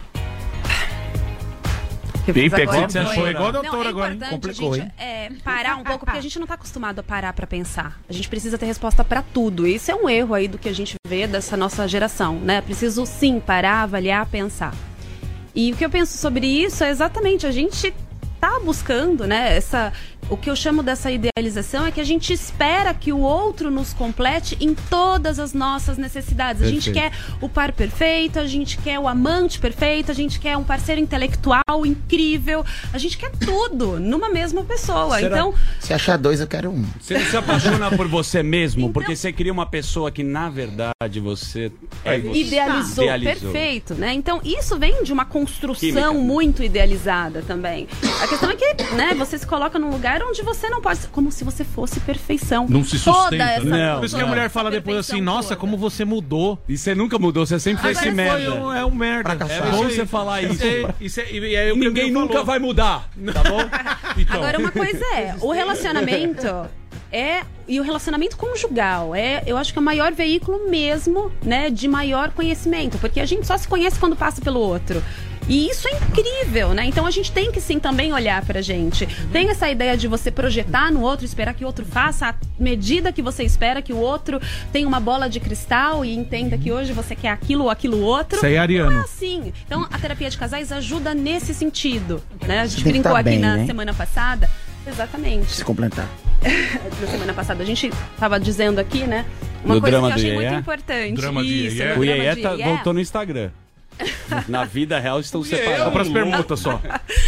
Foi igual a doutora Não, é agora, hein? importante Complicou, a gente parar um pouco, porque a gente não está acostumado a parar para pensar. A gente precisa ter resposta para tudo. Isso é um erro aí do que a gente vê dessa nossa geração, né? Preciso sim parar, avaliar, pensar. E o que eu penso sobre isso é exatamente a gente tá buscando, né, o que eu chamo dessa idealização é que a gente espera que o outro nos complete em todas as nossas necessidades. A gente quer o par perfeito, a gente quer o amante perfeito, a gente quer um parceiro intelectual incrível, a gente quer tudo numa mesma pessoa. Então, se achar dois, eu quero um. Você não se apaixona por você mesmo, porque você cria uma pessoa que, na verdade, você idealizou. Perfeito, né? Então, isso vem de uma construção muito idealizada também. A questão é que, né, você se coloca num lugar onde você não pode, como se você fosse perfeição. Não se sustenta, essa né? Por isso que a mulher fala depois assim, nossa, como você mudou. E você nunca mudou, você sempre foi esse merda. É um merda. É bom você falar isso. E aí ninguém nunca vai mudar, tá bom? Então. Agora, uma coisa o relacionamento e o relacionamento conjugal eu acho que é o maior veículo mesmo, né, de maior conhecimento, porque a gente só se conhece quando passa pelo outro. E isso é incrível, né? Então a gente tem que sim também olhar pra gente. Tem essa ideia de você projetar no outro, esperar que o outro faça à medida que você espera que o outro tenha uma bola de cristal e entenda que hoje você quer aquilo ou aquilo outro. Isso aí é ariano. Não é assim. Então a terapia de casais ajuda nesse sentido, né? A gente Tem que brincou tá aqui bem, na né? semana passada. Exatamente. Se complementar. Na semana passada a gente tava dizendo aqui, né? Uma No coisa drama que eu achei do muito Iê? importante. Drama de Isso, Iê? no O drama Iê de Iê. voltou no Instagram. Na vida real estão separados. Só pras permutas só.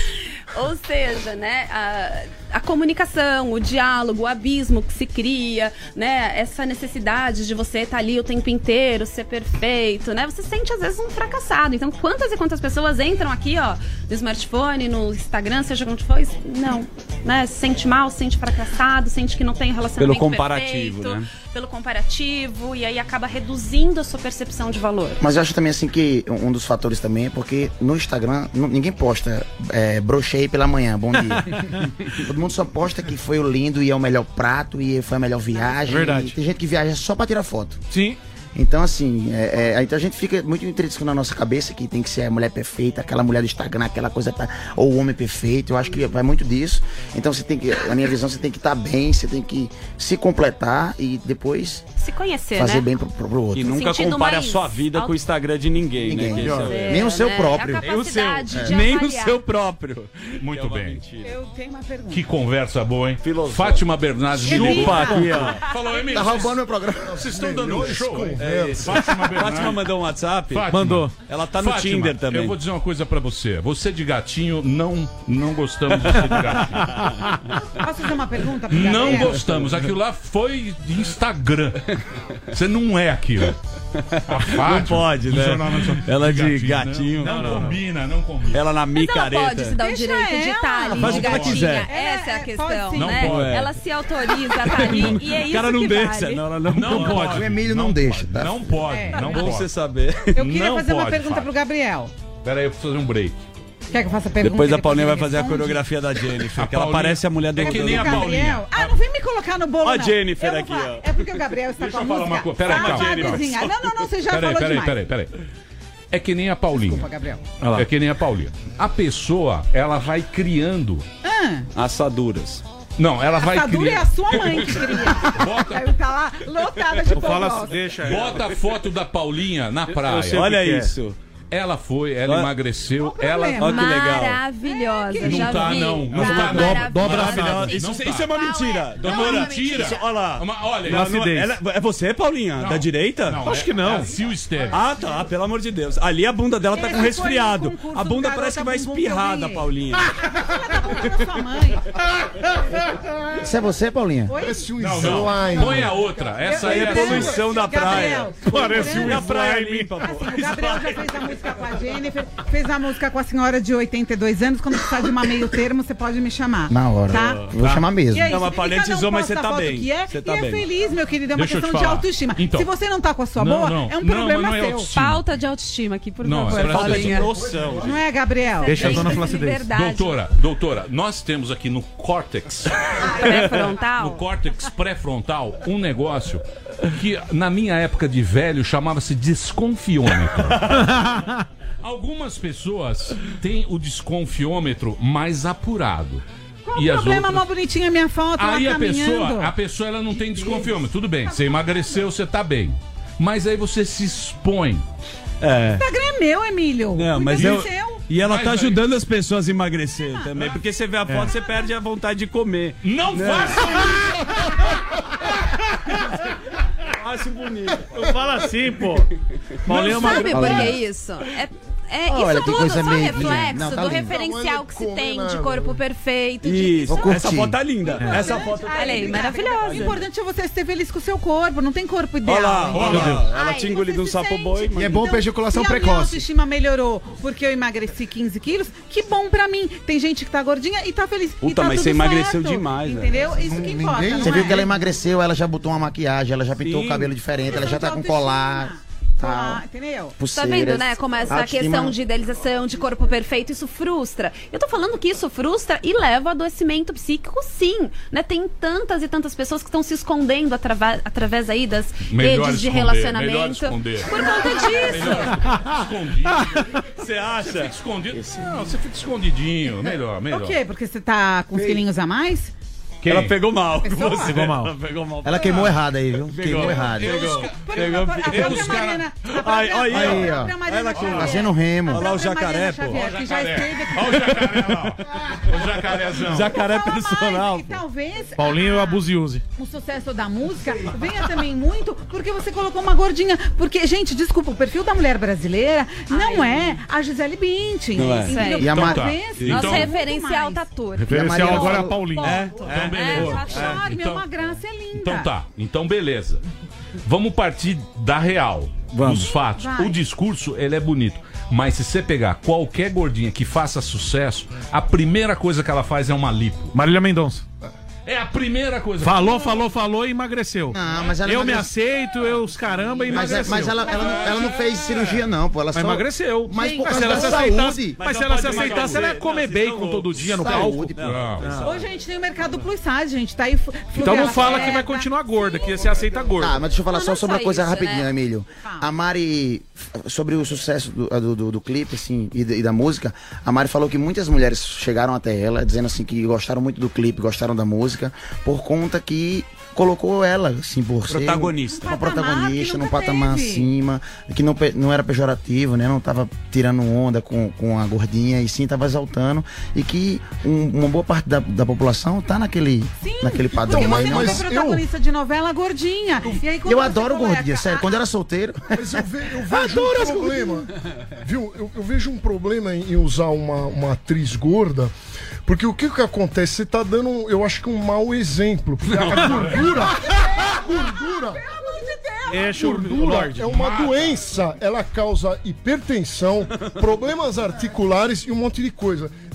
Ou seja, né, a comunicação, o diálogo, o abismo que se cria, né, essa necessidade de você estar ali o tempo inteiro, ser perfeito, né, você se sente às vezes um fracassado. Então, quantas e quantas pessoas entram aqui, ó, no smartphone, no Instagram, seja onde for, não, né, se sente mal, se sente fracassado, sente que não tem relacionamento Pelo comparativo, perfeito, né? pelo comparativo, e aí acaba reduzindo a sua percepção de valor. Mas eu acho também assim que um dos fatores também é porque no Instagram ninguém posta brochei pela manhã, bom dia. Todo mundo só posta que foi o lindo e é o melhor prato e foi a melhor viagem. Verdade. E tem gente que viaja só pra tirar foto. Sim. Então, assim, então a gente fica muito intrínseco na nossa cabeça que tem que ser a mulher perfeita, aquela mulher do Instagram, aquela coisa, ou o homem perfeito. Eu acho que vai muito disso. Então, você tem que, na minha visão, você tem que estar bem, você tem que se completar e depois Se conhecer, fazer né? bem pro outro. E nunca Sentindo compare a mais sua vida com o Instagram de ninguém, né? Ninguém. Que esse é- Nem o seu né? próprio. A Nem o seu. capacidade de Nem o avaliar. seu próprio. Muito bem. Eu tenho uma pergunta. Que conversa boa, hein? Fátima Bernardes me ligou. Chupa aqui, ó. Falou, Emílio, Tá roubando meu programa. vocês estão dando um show. Fátima mandou um WhatsApp. Fátima. Mandou. Ela tá no Fátima, Tinder também. Eu vou dizer uma coisa pra você. Você de gatinho, não gostamos de você de gatinho. Posso fazer uma pergunta pro Gabriel? Não gostamos. Aquilo lá foi de Instagram. Você não é aquilo. A Fátima, Não pode, do né? Jornal Nacional. Ela de gatinho. Não combina, não combina. Ela na Mas ela pode micareta. se dar o Deixa direito de ela. estar ali Faz de o que ela gatinha. quiser. Essa é a Pode questão, sim. Não né? pode. Ela se autoriza a estar ali e é O isso cara não que deixa. vale. Não pode. O Emílio não deixa, tá? Não pode, não Bom pode. você saber. Eu queria Não fazer uma pode, pergunta Fábio. pro Gabriel. Pera aí, eu preciso fazer um break. Quer que eu faça a pergunta? Depois a Paulinha vai ele fazer a responde? coreografia da Jennifer, que ela Paulinha- parece a mulher do É que nem a Gabriel. Paulinha. Ah, não vem me colocar no bolo, Ó a não. Jennifer Eu vou aqui, falar. ó. É porque o Gabriel está Deixa com a eu falar música. uma coisa. Peraí, calma. travadazinha. Não, você já falou demais. Peraí. É que nem a Paulinha. Desculpa, Gabriel. É que nem a Paulinha. A pessoa, ela vai criando assaduras. Não, ela vai Assadura é criar. a sua mãe que cria. Aí tá lá lotada de popó. Bota a foto da Paulinha na praia. Olha isso. Ela foi, ela emagreceu, ela. Olha que legal. Maravilhosa. Não já tá, vi. não. Tá Não tá, não. Dobra Maravilhosa. Isso, Não tá. isso é uma mentira. Não é Doutora, mentira. Isso, olha lá. Olha, é você, Paulinha? Não. Da direita? Não, Acho que não. é a Sil Esteves. Ah, tá. Pelo amor de Deus. Ali a bunda dela tá com Esse resfriado. foi o concurso A bunda do parece que vai Garota Bumbum que eu espirrar da ganhei. Paulinha. Sua mãe. Isso é você, Paulinha? Parece um Não, slime. não. Põe a outra. Essa aí é a poluição da praia. Parece um a praia slime. limpa, pô. O Gabriel já fez a música com a Jennifer, fez a música com a senhora de 82 anos. Quando precisar de uma meio termo, você pode me chamar. Na hora. Tá? Vou chamar mesmo. E é isso. Não, mas E paletizou, cada um mas você posta tá a foto bem. Que é, Você tá e bem. é feliz, meu querido. É uma Deixa eu questão te de falar. autoestima. Então. Se você não tá com a sua Não, boa, não. é um Não, problema mas não é seu. autoestima. Falta de autoestima aqui, por Não, favor. presta Falta de Paulinha. noção. Não é, Gabriel? Deixa a dona Tem flacidez. liberdade. Doutora, nós temos aqui no córtex, Pré-frontal? no córtex pré-frontal, um negócio que na minha época de velho chamava-se desconfiômetro. Algumas pessoas têm o desconfiômetro mais apurado. Qual o problema, mó bonitinha a minha foto Aí lá a caminhando? pessoa ela não tem desconfiômetro. Tudo bem, você emagreceu, você tá bem. Mas aí você se expõe. É. O Instagram é meu, Emílio. Não, mas Cuida eu... do seu. E ela Mas tá aí- ajudando as pessoas a emagrecer também. Porque você vê a foto, você perde a vontade de comer. Não faça Acho bonito. Eu falo assim, pô. Paulinha é uma Sabe por Paulinha. que isso? Olha, Isso que tudo coisa só meio- reflexo Não, tá do lindo. referencial que se tem de nada. corpo perfeito. Isso. Vou curtir. Essa foto tá linda. Essa foto tá Olha aí, O maravilhosa. importante é você ser feliz com o seu corpo. Não tem corpo ideal. Olha lá, entendeu? olha lá. Ela Ai, tinha engolido você um se sapo sente. boi. E é bom pra ejaculação se a minha precoce. autoestima melhorou porque eu emagreci 15 quilos, que bom pra mim. Tem gente que tá gordinha e tá feliz. e Puta, tá mas tudo você emagreceu certo, demais, velho. entendeu? Isso que importa. Ninguém- não Você viu é? que ela emagreceu, ela já botou uma maquiagem, ela já pintou Sim. o cabelo diferente, ela já tá com Autoestima. colar, tal, Colar, entendeu? Tá pulseiras. vendo, né? Como essa Autoestima- questão de idealização, de corpo perfeito, isso frustra. Eu tô falando que isso frustra e leva ao adoecimento psíquico, sim. Né? Tem tantas e tantas pessoas que estão se escondendo através aí das Melhor redes de esconder, relacionamento. melhor esconder. Por conta disso. escondido. Você acha? Fica escondido. Não, você fica escondidinho. Melhor. O quê? Porque você tá com os quilinhos a mais? Quem? Ela pegou mal com Pessoa? você. Pegou mal. Ela pegou mal. Ela queimou errado aí, viu? Queimou errado. Pegou. A própria os cara- Mariana. Aí, aí, Aí, ó. própria Mariana Ela queimou. Fazendo remo. Olha lá o jacaré, pô. Xavier, que já esteve aqui. Olha o jacaré lá. ó. O jacarézão. Jacaré Fala mais, personal. e talvez Paulinho e Abuse Use. o sucesso da música venha também muito porque você colocou uma gordinha. Porque, gente, desculpa, o perfil da mulher brasileira não é a Gisele Bündchen. Não é. Entendeu? E a Mar- Talvez Então- Nosso Muito referencial tá torto. Referencial Mariana agora é a falou- Paulinha. Então, beleza. tá charme, é Então- uma graça, é linda. Então tá. Então beleza. Vamos partir da real. Vamos. Dos fatos. Vai. O discurso, ele é bonito. Mas se você pegar qualquer gordinha que faça sucesso, a primeira coisa que ela faz é uma lipo. Marília Mendonça. É a primeira coisa. Falou e emagreceu. Não, mas ela Eu me emagreceu. aceito, eu os caramba e Mas, emagreceu. mas ela não fez cirurgia, não, pô. Ela Mas só emagreceu. Mas por se causa ela da se aceitasse, saúde. mas se ela se aceitasse, ela ia comer bacon todo dia no palco. Saúde, pô. Hoje a gente tem o mercado plus size, gente. Tá aí. Então não fala Fluvial que vai Serra. continuar gorda, que você aceita gorda. Ah, mas deixa eu falar Não, só não sobre só uma coisa isso, rapidinho, né? Emílio. A Mari, sobre o sucesso do clipe, assim, e da música, a Mari falou que muitas mulheres chegaram até ela, dizendo assim que gostaram muito do clipe, gostaram da música, por conta que colocou ela, assim, por Protagonista. ser uma Patamar protagonista, que num nunca patamar teve. acima, que não era pejorativo, né? Não tava tirando onda com a gordinha, e sim tava exaltando, e que uma boa parte da população tá naquele padrão. Porque aí, você não, foi protagonista de novela gordinha. E aí, quando eu você adoro coloca gordinha, sério. Quando eu era solteiro. Mas eu vejo um problema. Viu? Eu vejo um problema em usar uma atriz gorda. Porque o que acontece? Você tá dando, eu acho que um mau exemplo. Porque a gordura. Gordura é uma doença. Ela causa hipertensão, problemas articulares e um monte de coisa.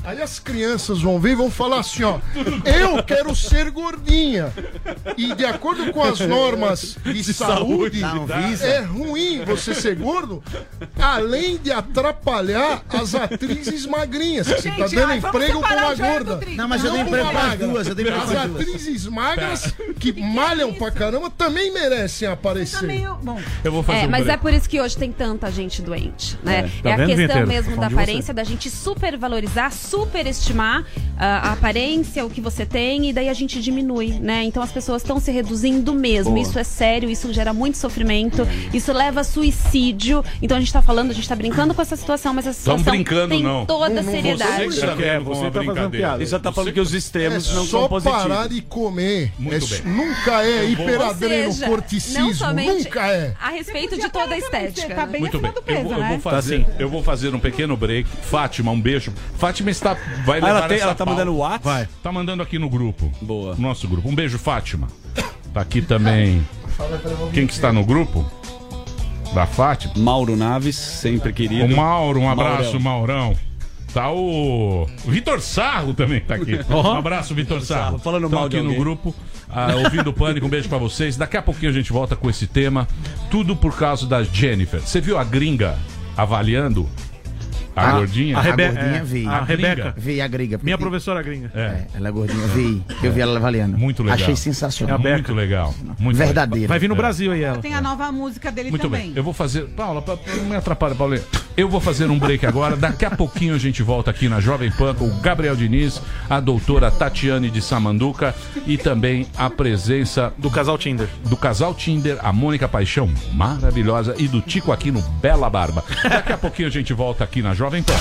Aí as crianças vão ver e vão falar assim, ó, eu quero ser gordinha. E de acordo com as normas de saúde, é ruim você ser gordo, além de atrapalhar as atrizes magrinhas. Você tá dando emprego pra uma gorda. Não, mas eu dei emprego pras duas, eu dei emprego As pras duas. atrizes magras que malham pra caramba também merecem aparecer. Eu vou fazer Mas é por isso que hoje tem tanta gente doente, né? Tá É a vendo, questão Vinheteiro? mesmo Falando da de você. aparência, da gente supervalorizar, superestimar a aparência, o que você tem, e daí a gente diminui, né? Então as pessoas estão se reduzindo mesmo. Boa. Isso é sério, isso gera muito sofrimento, isso leva a suicídio. Então a gente tá falando, a gente tá brincando com essa situação, mas essa Tamo situação brincando, tem não. toda a Não, seriedade. você tá fazendo piada. Isso tá falando que os extremos não só são positivos. parar de comer. Muito bem. Nunca é hiperadreno, Ou seja, corticismo. não somente Nunca é. a respeito de toda a estética. Tá né? bem Muito bem. acima do peso, eu né? vou fazer, eu vou fazer um pequeno break. Fátima, um beijo. Fátima vai Ah, ela levar tem- essa ela tá pauta. mandando o WhatsApp? Vai. Tá mandando aqui no grupo. Boa. Nosso grupo. Um beijo, Fátima. Tá aqui também. Quem que está no grupo? Da Fátima? Mauro Naves, sempre querido. O Mauro, um abraço, Maurão. Maurão. Tá o Vitor Sarro também tá aqui. Um abraço, Vitor Sarro. Falando Tão mal de aqui no alguém. grupo, ouvindo o Pânico, um beijo pra vocês. Daqui a pouquinho a gente volta com esse tema. Tudo por causa da Jennifer. Você viu a gringa avaliando a gordinha? A gordinha vi. A Rebeca. Vi a gringa. Minha professora gringa. Ela é gordinha, vi. Eu vi ela avaliando. Muito legal. Achei sensacional. Muito legal. Muito Verdadeira. Vai vir no Brasil aí ela. Tem a nova música dele Muito também. bem, eu vou fazer. Paula, não me atrapalha, Paulinho. Eu vou fazer um break agora. Daqui a pouquinho a gente volta aqui na Jovem Pan com o Gabriel Diniz, a doutora Tatiane de Samanduca e também a presença do casal Tinder. Do casal Tinder, a Mônica Paixão, maravilhosa, e do Tico aqui no Bela Barba. Daqui a pouquinho a gente volta aqui na Jovem Pan.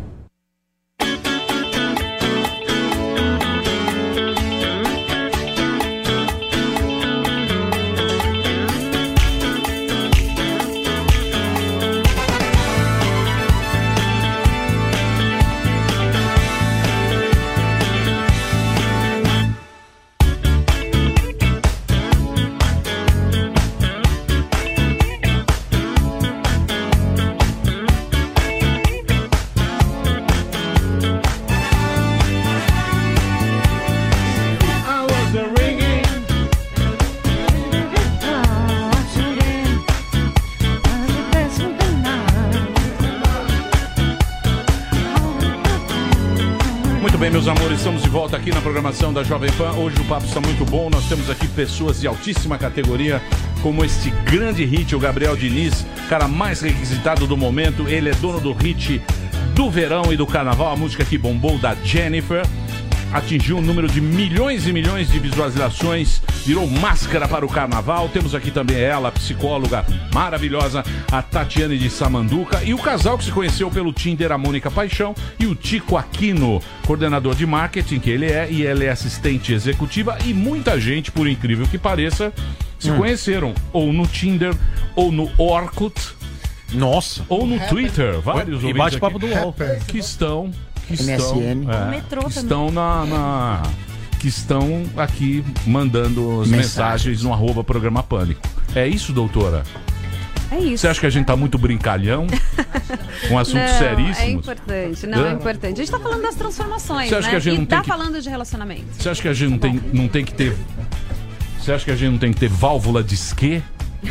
Muito bem, meus amores, estamos de volta aqui na programação da Jovem Pan. Hoje o papo está muito bom. Nós temos aqui pessoas de altíssima categoria, como este grande hit, o Gabriel Diniz, cara mais requisitado do momento. Ele é dono do hit do verão e do carnaval, a música que bombou da Jennifer. Atingiu um número de milhões e milhões de visualizações, virou máscara para o carnaval. Temos aqui também ela, a psicóloga maravilhosa, a Tatiane de Samanduca, e o casal que se conheceu pelo Tinder, a Mônica Paixão, e o Tico Aquino, coordenador de marketing que ele é, e ela é assistente executiva, e muita gente, por incrível que pareça, se conheceram ou no Tinder, ou no Orkut. Nossa. Ou no Twitter, vários E bate-papo ouvintes do aqui UOL. que estão MSN. O metrô que também. estão que estão aqui mandando as mensagens no @programa Pânico. É isso, doutora? É isso. Você acha que a gente tá muito brincalhão? Um assunto Não, seríssimo? é importante, não é importante. A gente tá falando das transformações, Você acha né? que a gente E não tem tá que- falando de relacionamento. Você acha que a gente não tem que ter... Você acha que a gente não tem que ter válvula de esquê?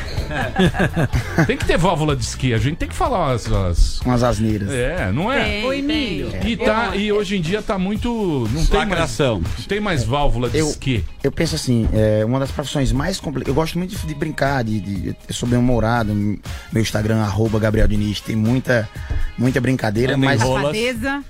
Tem que ter válvula de esqui, a gente tem que falar umas asneiras. É, não é? Tem, Oi, Emílio. E hoje em dia tá muito. Não Lacração. Tem mais válvula de esqui. Eu penso assim, uma das profissões mais complicadas. Eu gosto muito de brincar, eu sou bem humorado. Meu Instagram, @Gabriel Diniz, tem muita brincadeira, mas. Safadeza.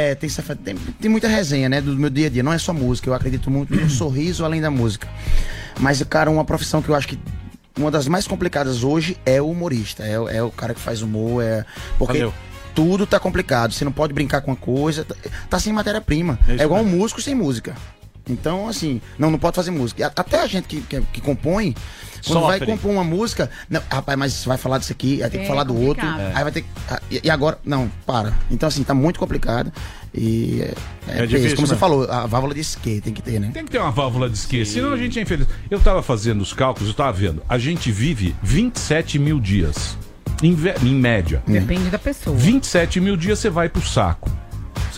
Tem muita resenha, né? Do meu dia a dia. Não é só música, eu acredito muito no sorriso além da música. Mas, cara, uma profissão que eu acho que uma das mais complicadas hoje é o humorista. É o cara que faz humor. Porque Valeu. tudo tá complicado. Você não pode brincar com uma coisa. Tá sem matéria-prima. É igual um músico sem música. Então, assim, não pode fazer música. Até a gente que compõe, quando vai compor uma música, não, rapaz, mas você vai falar disso aqui, aí tem que falar do outro, aí vai ter que. E agora, não, para. Então, assim, tá muito complicado. E é difícil, isso, como você né? falou, a válvula de esqui tem que ter, né? Tem que ter uma válvula de esqui, senão a gente é infeliz. Eu tava fazendo os cálculos, eu tava vendo. A gente vive 27 mil dias, em média. Depende da pessoa. 27 mil dias você vai pro saco.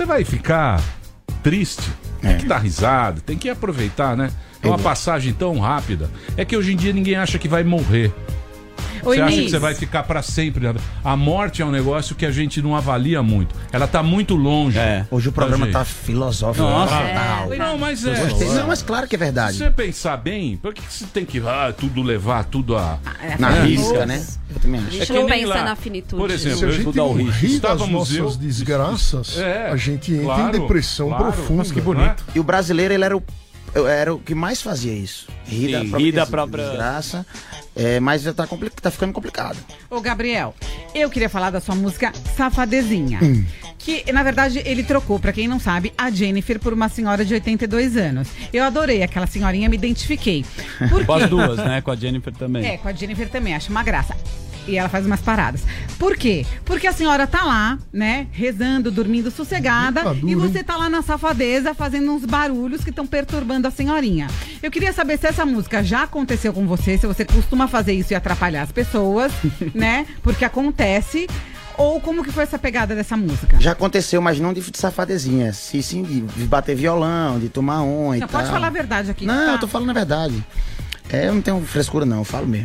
você vai ficar triste. Tem que dar risada, tem que aproveitar, né? É uma passagem tão rápida. É que hoje em dia ninguém acha que vai morrer. Oi, Você acha Nis. que você vai ficar pra sempre? A morte é um negócio que a gente não avalia muito. Ela tá muito longe. Hoje o programa da tá gente. filosófico. Nossa. total. Não, mas é. Gostei. Não, mas claro que é verdade. Se você pensar bem, por que você tem que tudo levar tudo a. Na risca, né? Eu também acho. A gente não pensa na finitude. Por exemplo, se a gente não ri das estávamos nossas desgraças, a gente entra em depressão profunda. Mas que bonito. E o brasileiro, ele era o que mais fazia isso. Rir da própria desgraça. Mas já tá ficando complicado. Ô, Gabriel, eu queria falar da sua música Safadezinha. Que, na verdade, ele trocou, pra quem não sabe, a Jennifer por uma senhora de 82 anos. Eu adorei aquela senhorinha, me identifiquei. Por Com quê? as duas, né? Com a Jennifer também. Com a Jennifer também, acho uma graça. E ela faz umas paradas. Por quê? Porque a senhora tá lá, né, rezando, dormindo sossegada, e você tá lá na safadeza fazendo uns barulhos que estão perturbando a senhorinha. Eu queria saber se essa música já aconteceu com você, se você costuma fazer isso e atrapalhar as pessoas, né? Porque acontece. Ou como que foi essa pegada dessa música? Já aconteceu, mas não de safadezinha. Sim, de bater violão, de tomar e Não, tal. pode falar a verdade aqui. Não, tá? eu tô falando a verdade. Eu não tenho frescura não, eu falo mesmo.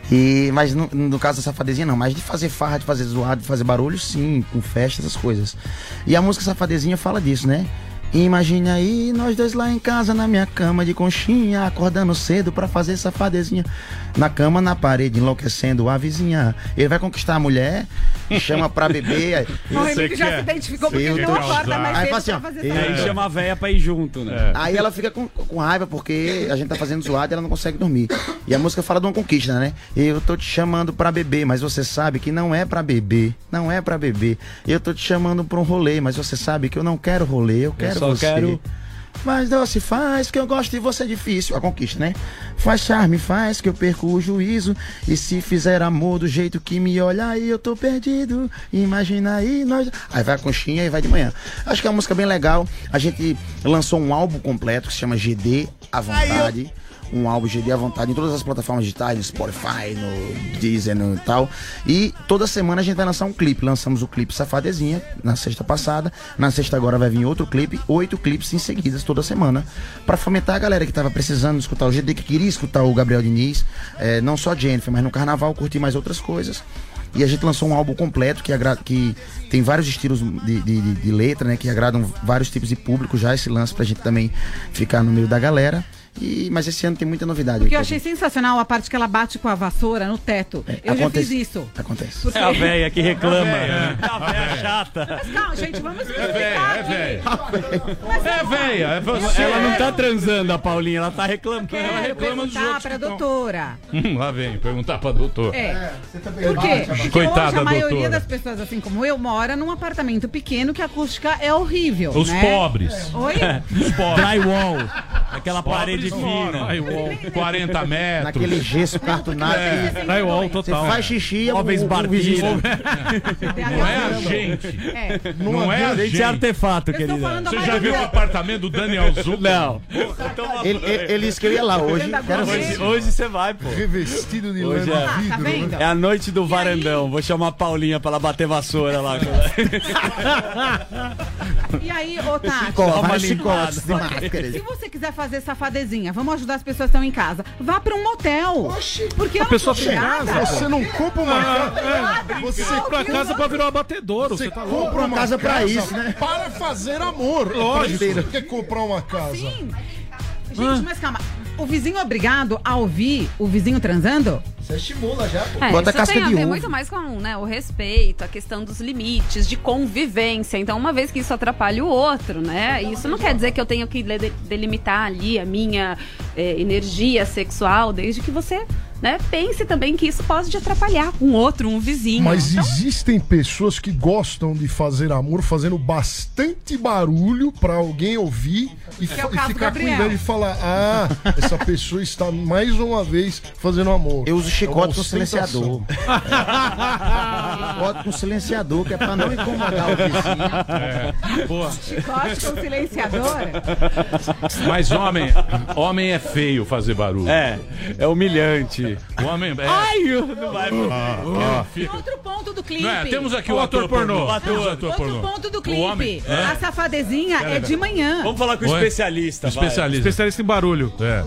Mas no caso da safadezinha não, mas de fazer farra, de fazer zoado, de fazer barulho, sim, com festa, essas coisas. E a música Safadezinha fala disso, né? Imagine aí, nós dois lá em casa, na minha cama de conchinha, acordando cedo pra fazer safadezinha. Na cama, na parede, enlouquecendo a vizinha. Ele vai conquistar a mulher, chama pra beber. O Henrique já se identificou porque ele não acorda mais cedo assim, pra fazer Aí chama a véia pra ir junto, né? Aí ela fica com raiva porque a gente tá fazendo zoado e ela não consegue dormir. E a música fala de uma conquista, né? Eu tô te chamando pra beber, mas você sabe que não é pra beber. Não é pra beber. Eu tô te chamando pra um rolê, mas você sabe que eu não quero rolê, eu quero só você. quero- Mas doce faz que eu gosto de você é difícil. A conquista, né? Faz charme, faz que eu perco o juízo. E se fizer amor do jeito que me olha aí, eu tô perdido. Imagina aí, nós. Aí vai a conchinha e vai de manhã. Acho que é uma música bem legal. A gente lançou um álbum completo que se chama GD à Vontade. Um álbum GD à vontade em todas as plataformas digitais, no Spotify, no Deezer e tal. E toda semana a gente vai lançar um clipe. Lançamos o clipe Safadezinha na sexta passada. Na sexta agora vai vir outro clipe, 8 clipes em seguida toda semana, pra fomentar a galera que tava precisando escutar o GD, que queria escutar o Gabriel Diniz, não só Jennifer, mas no carnaval curtir mais outras coisas. E a gente lançou um álbum completo que tem vários estilos de letra, né? Que agradam vários tipos de público já, esse lance pra gente também ficar no meio da galera. Mas esse ano tem muita novidade. Porque eu achei sensacional a parte que ela bate com a vassoura no teto. Eu já fiz isso. Acontece. Porque- É a véia que reclama. É a véia chata. Mas calma, gente, vamos explicar aqui. É véia, é você. Ela não tá transando, a Paulinha, ela tá reclamando. Ela Quero reclama dos perguntar outros. pra doutora. Lá vem, perguntar pra doutor. Por quê? Porque Coitada hoje a maioria doutora. das pessoas, assim como eu, mora num apartamento pequeno que a acústica é horrível. Os né? pobres. Oi? Os pobres. Drywall. Aquela Pobres parede moram. fina. Drywall, 40 metros. Naquele gesso cartunado. Drywall Você total. faz xixi, Móveis vizinho. Não é a gente. Não é a Gente, gente. é artefato, Eu estou querida. falando a Você já maioria- viu o apartamento do Daniel Zuckerman? Não. Ele disse que eu ia lá hoje. Quero ver. Hoje você vai, pô. Revestido de Hoje lã é. de vidro. Tá vendo? É a noite do varandão. Vou chamar a Paulinha pra ela bater vassoura lá. E aí, ô Tati, Vários limpada. chicotes de máscaras. se você quiser fazer safadezinha, vamos ajudar as pessoas que estão em casa, vá pra um motel. Porque A pessoa tem tem casa. Você não compra uma casa. Você pra casa pra virar um abatedouro. Você Você tá louco? compra uma casa pra isso, né? Para fazer amor. Lógico. Você quer comprar uma casa. Sim. Gente, mas calma. O vizinho é obrigado a ouvir o vizinho transando? Você estimula já, pô. Bota isso casca tem a de ver uva. muito mais com, né, o respeito, a questão dos limites, de convivência. Então, uma vez que isso atrapalha o outro, né? Isso não quer dizer que eu tenho que delimitar ali a minha energia sexual, desde que você, né, pense também que isso pode atrapalhar um outro, um vizinho. Mas Então, existem pessoas que gostam de fazer amor fazendo bastante barulho pra alguém ouvir e, Que é o e caso do ficar com Gabriel. inveja e falar: ah, essa pessoa está mais uma vez fazendo amor. Eu uso chicote É uma com ostentação. silenciador. Chicote com silenciador, que é pra não incomodar o vizinho. Boa. Chicote com silenciador? Mas homem é feio fazer barulho. É humilhante. Onde? O homem. Ai, não vai. Outro ponto do clipe. Não é, temos aqui o ator pornô. Temos o ator Outro pornô. ponto do O clipe. homem. A safadezinha é de manhã. Vamos falar com o Oi? especialista. vai. Especialista em barulho. É.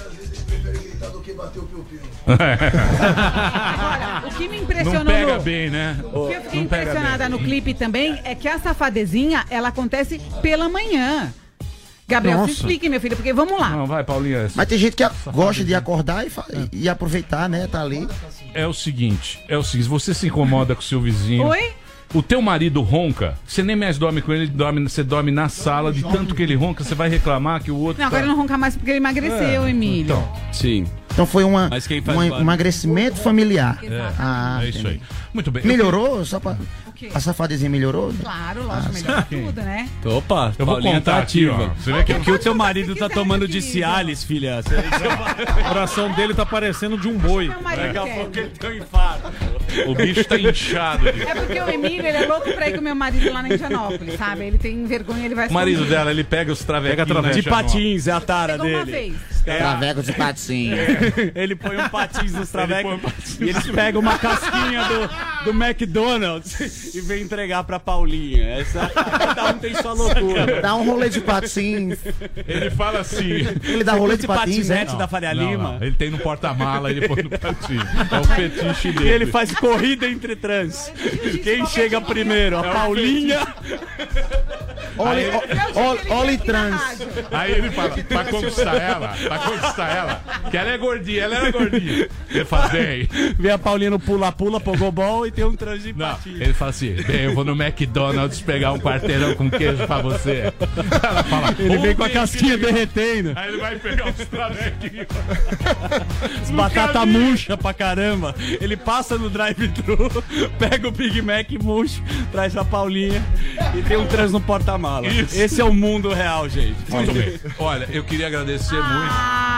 Agora, o que me impressionou Não pega bem, né? O que eu fiquei Não pega impressionada bem. no clipe também é que a safadezinha, ela acontece pela manhã. Gabriel, Nossa. se explique, meu filho, porque vamos lá. Não, vai, Paulinha. Mas tem gente que gosta de acordar e aproveitar, né? Tá ali. É o seguinte, você se incomoda com o seu vizinho. Oi? O teu marido ronca, você nem mais dorme com ele, você dorme na sala, de tanto que ele ronca, você vai reclamar que o outro. Não, agora ele não ronca mais porque ele emagreceu, Emílio. Então, sim. Então foi um barulho? emagrecimento familiar. É isso aí. Muito bem. Melhorou? Só pra... A safadezinha melhorou? Claro, lógico, melhor tudo, né? Opa, Eu vou Paulinha contar tá aqui, ativa. ó. Você vê que O que o teu marido tá tomando de Cialis, filha? O coração dele tá parecendo de um boi. Daqui a pouco ele tem um infarto. O bicho tá inchado. É porque o Emílio, ele é louco pra ir com o meu marido lá na Indianópolis, sabe? Ele tem vergonha, ele vai O marido esconder. dela, ele pega os travequinhos. De patins, é a tara Pegou uma dele. vez. Traveco de patinho. Ele põe um patins nos travecos e eles pegam uma casquinha do McDonald's e vem entregar pra Paulinha. Cada um tem sua loucura. Dá um rolê de patins. Ele fala assim. Ele dá rolê de patins, né? da Faria Não, Lima. não. Ele tem no porta-mala, ele põe no patinho. É o fetiche E dele. ele faz corrida entre trans. Quem chega primeiro? A Paulinha. Oli trans. Aí ele fala, pra conquistar ela, que ela é gordinha, ela era gordinha. Ele fala, bem. Vê a Paulinha no pula-pula, pogobol e tem um trans de Não, patins. ele fala assim, bem, eu vou no McDonald's pegar um quarteirão com queijo pra você. Ela fala, Ele vem com a "Ô, casquinha filho." derretendo. Aí ele vai pegar os travequinhos. As batata murcha pra caramba. Ele passa no drive-thru, pega o Big Mac murcho, traz pra Paulinha e tem um trans no porta-mala. Isso. Esse é o mundo real, gente. Muito bem. Olha, eu queria agradecer muito.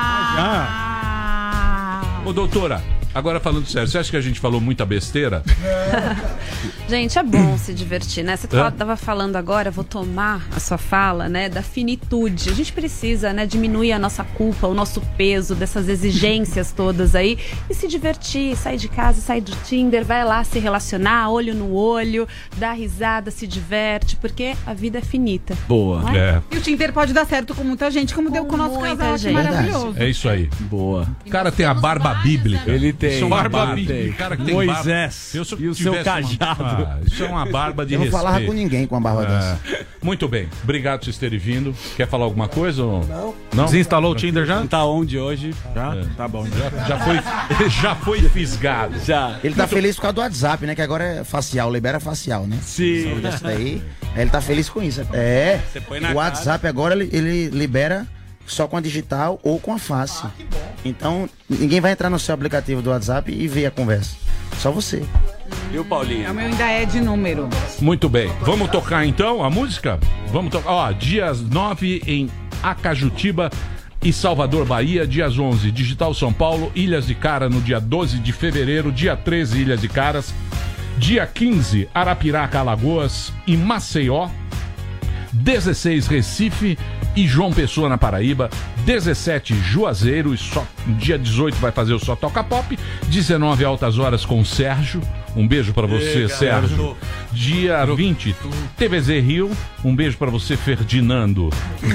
Ô, doutora, agora falando sério, você acha que a gente falou muita besteira? Gente, é bom se divertir, né? Você tava falando agora, vou tomar a sua fala, né, da finitude. A gente precisa, né, diminuir a nossa culpa, o nosso peso, dessas exigências todas aí e se divertir, sair de casa, sair do Tinder, vai lá se relacionar, olho no olho, dá risada, se diverte, porque a vida é finita. Boa. Não é? E o Tinder pode dar certo com muita gente, como deu com o nosso muita casal, que gente. maravilhoso. É isso aí. Boa. O cara tem a barba bíblica. Ele tem. Isso é uma barba Tem. bíblica. O cara que tem Moisés barba. Se eu e o seu tivesse cajado. isso é uma barba de Eu não respeito. falava com ninguém com a barba dessa. Muito bem. Obrigado por vocês terem vindo. Quer falar alguma coisa? Ou... Não. Desinstalou o Tinder já? Tá onde hoje? Já? Tá bom. Já foi fisgado. Já. Ele tá feliz por causa do WhatsApp, né? Que agora é facial, libera facial, né? Sim. Isso daí. Aí ele tá feliz com isso. É. Você põe na O WhatsApp agora ele libera só com a digital ou com a face. Então, ninguém vai entrar no seu aplicativo do WhatsApp e ver a conversa. Só você. Viu, Paulinha? O meu ainda é de número. Muito bem. Vamos tocar então a música? Vamos tocar. Ó, dias 9 em Acajutiba e Salvador, Bahia. Dias 11, Digital São Paulo. Ilhas de Cara no dia 12 de fevereiro. Dia 13, Ilhas de Caras. Dia 15, Arapiraca, Alagoas e Maceió. 16, Recife e João Pessoa, na Paraíba. 17, Juazeiro e só, dia 18 vai fazer o Só Toca Pop. 19, Altas Horas com o Sérgio. Um beijo pra você, Sérgio. Dia 20, TVZ Rio. Um beijo pra você, Ferdinando.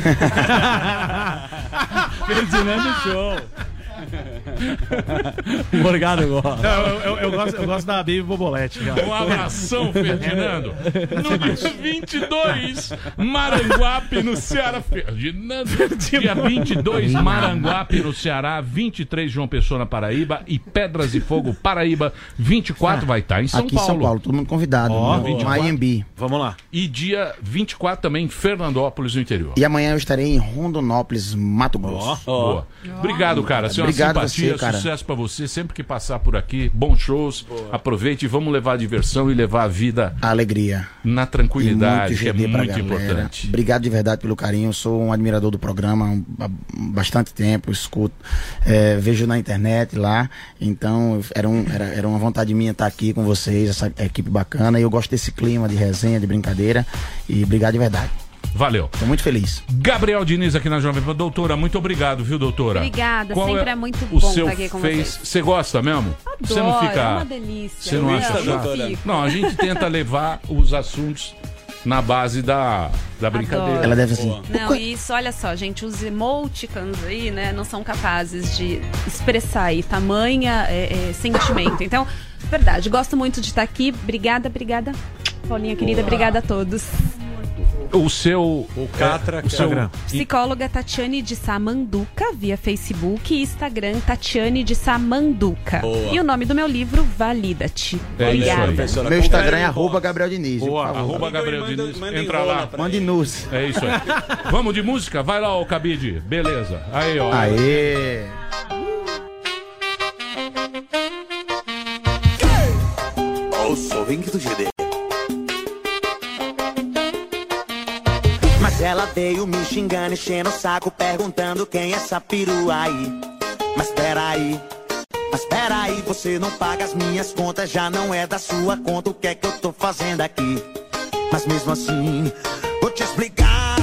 Ferdinando Show. Morgado gosta. Eu gosto da Baby Bobolete. Já. Um abração, Ferdinando. No dia 22, Maranguape, no Ceará. Ferdinando. Dia 22, Maranguape, no Ceará. 23, João Pessoa, na Paraíba. E Pedras e Fogo, Paraíba. 24 vai estar em São Aqui Paulo. em São Paulo, todo mundo convidado. Ó, no 24. IMB. Vamos lá. E dia 24 também em Fernandópolis, no interior. E amanhã eu estarei em Rondonópolis, Mato Grosso. Boa. Obrigado, cara. Você é uma Obrigado simpatia, você, cara. sucesso pra você. Sempre que passar por aqui, bons shows. Aproveite e vamos levar a diversão e levar a vida A alegria. na tranquilidade, E que é GD pra muito galera. importante. Obrigado de verdade pelo carinho. Eu sou um admirador do programa há bastante tempo. Escuto, vejo na internet lá. Então era uma vontade minha estar aqui com vocês, essa equipe bacana. E eu gosto desse clima de resenha, de brincadeira. E obrigado de verdade. Valeu. Tô muito feliz. Gabriel Diniz aqui na Jovem Pan. Doutora, muito obrigado, viu, doutora? Obrigada, Qual sempre é muito o bom seu estar aqui com Face? vocês. Você gosta mesmo? Você não Adoro, fica. é uma delícia. Você não acha chato? Não, a gente tenta levar os assuntos na base da brincadeira. Adoro. Ela deve assim. Não, isso, olha só, gente, os emoticons aí, né, não são capazes de expressar aí tamanha sentimento. Então, verdade, gosto muito de estar aqui. Obrigada, Paulinha querida, obrigada a todos. O seu. O Catra, o seu Psicóloga Tatiane de Samanduca, via Facebook e Instagram, Tatiane de Samanduca. Boa. E o nome do meu livro, Valida-te. É isso aí. Obrigada. Meu Instagram é @Gabriel Diniz. Boa, por favor. Gabriel Diniz. Entra lá. Mande nudes. É isso aí. Vamos de música? Vai lá, ô Cabide. Beleza. Aí, ó. Aê! Ouço, vem que tu GD. Mas ela veio me xingando, enchendo o saco, perguntando quem é essa perua aí. Mas peraí, você não paga as minhas contas, já não é da sua conta, o que é que eu tô fazendo aqui? Mas mesmo assim, vou te explicar.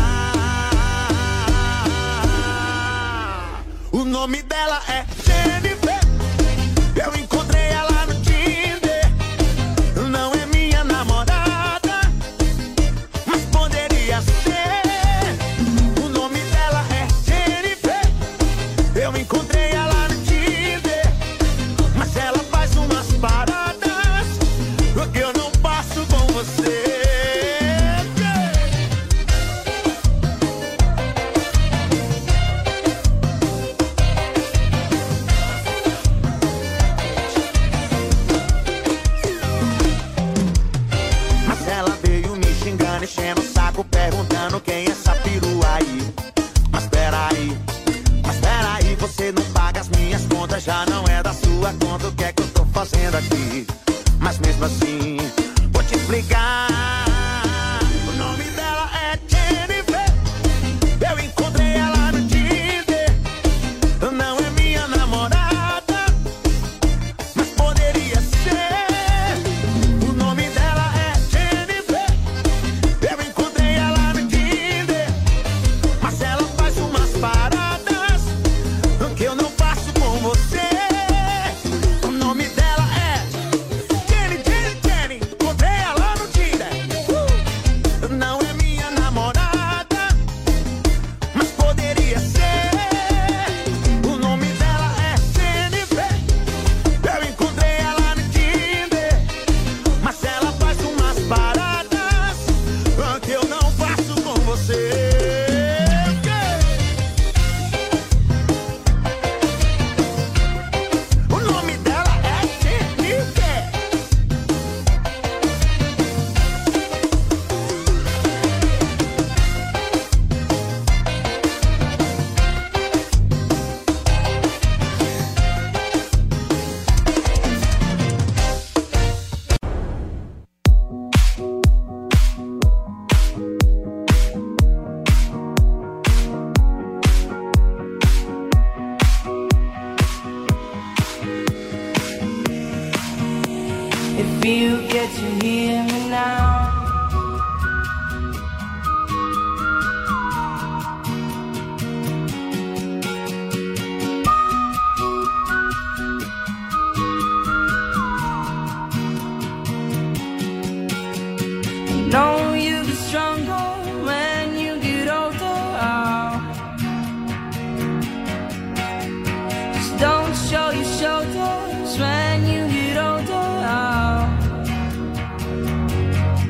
O nome dela é Jennifer, eu encontrei ela no Tinder. Não é minha namorada, mas poderia ser. O nome dela é Jennifer, eu encontrei ela no Tinder. Mas ela faz umas paradas que eu não passo com você. Mas ela veio me xingando, enchendo o saco, perguntando quem é essa perua aí. Mas peraí, você não paga as minhas contas, já não é da sua conta, o que é que eu tô fazendo aqui? Mas mesmo assim, vou te explicar. O nome dela é Jennifer, eu encontrei ela no Tinder. Não é minha namorada, mas poderia ser. O nome dela é Jennifer, eu encontrei ela no Tinder. Mas ela faz umas paradas que eu não faço com você. O nome dela é Jenny, encontrei ela no Tinder. Não é minha namorada, mas poderia ser. O nome dela é Jennifer, eu encontrei ela no Tinder. Mas ela faz umas paradas que eu não faço com você. O nome dela é Jennifer. If you get to hear me now, you know you'll be stronger when you get older. Just don't show your shoulders when you get older.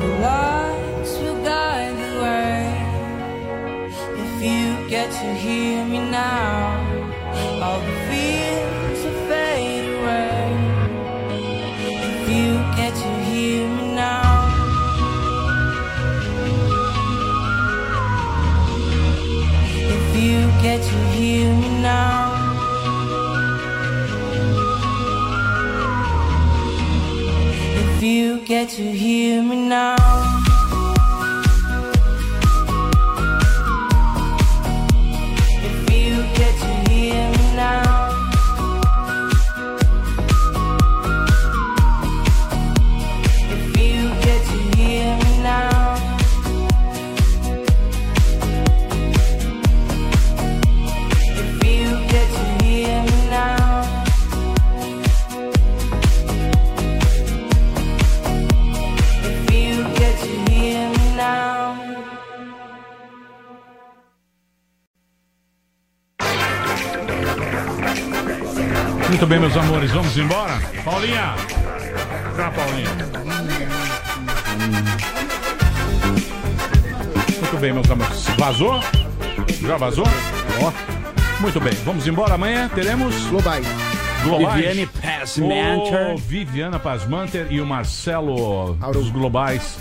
The lights will guide the way. If you get to hear me now, all the fears will fade away. If you get to hear me now. If you get to hear me now. If you get to hear me now. If you get to hear me now. If you get to hear me now. If you get to hear me now. If you get to hear me now. Muito bem, meus amores, vamos embora? Paulinha! Já, Paulinha. Muito bem, meus amores. Vazou? Já vazou? Ó. Muito bem, vamos embora. Amanhã teremos Globais. Viviane Pasmanter. Viviana Pasmanter e o Marcelo dos Globais.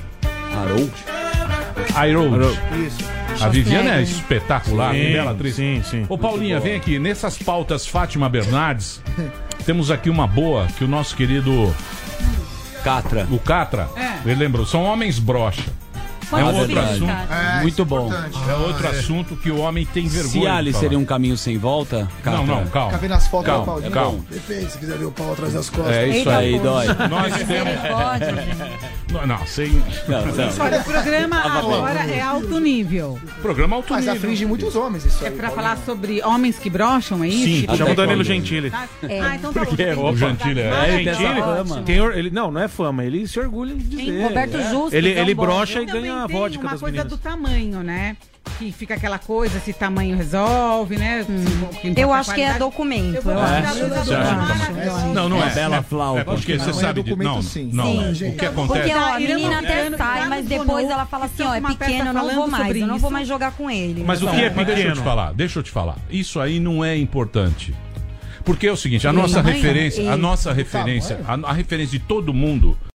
Harold. Isso. A Viviana é espetacular, Sim, bela atriz. sim. Ô Paulinha, vem aqui. Nessas pautas Fátima Bernardes, temos aqui uma boa que o nosso querido Catra. O Catra, ele lembrou, são homens broxa. É um outro assunto. Muito bom. É outro assunto que o homem tem vergonha. Se Ali de falar. seria um caminho sem volta, Catra. Não, calma. Fica vendo as fotos Calma, do Paulinho. calma. Depende, se quiser ver o pau atrás das costas. É isso aí, dói. Nós temos. Não, sem. Olha, o programa agora é alto nível. Programa alto Mas nível. aflige muitos homens isso É aí. pra falar sobre homens que brocham, é isso? Sim, Chama o Danilo Gentili. Ah, então tá bom. Porque O Gentili Tem ele, não é fama, ele se orgulha de dizer. Roberto Justo, Ele, que é um ele bom. brocha e Também ganha a tem vodka uma das coisa meninas. do tamanho, né? Que fica aquela coisa, se tamanho resolve, né? Eu acho que é documento. Eu acho que é Você acha que tá- Não, não é. Bela flauta. É porque você sabe de. Não, não. O que acontece? Porque ó, a Irã menina até Montano, sai, tá mas no depois Bono, ela fala assim, estão ó, é com uma peça pequeno, eu não falando vou mais, sobre eu não isso. vou mais jogar com ele. Mas o que é Mas deixa eu pequeno? te falar, deixa eu te falar. Isso aí não é importante. Porque é o seguinte, a nossa Tamanho? referência, a Ele. nossa referência, a referência de todo mundo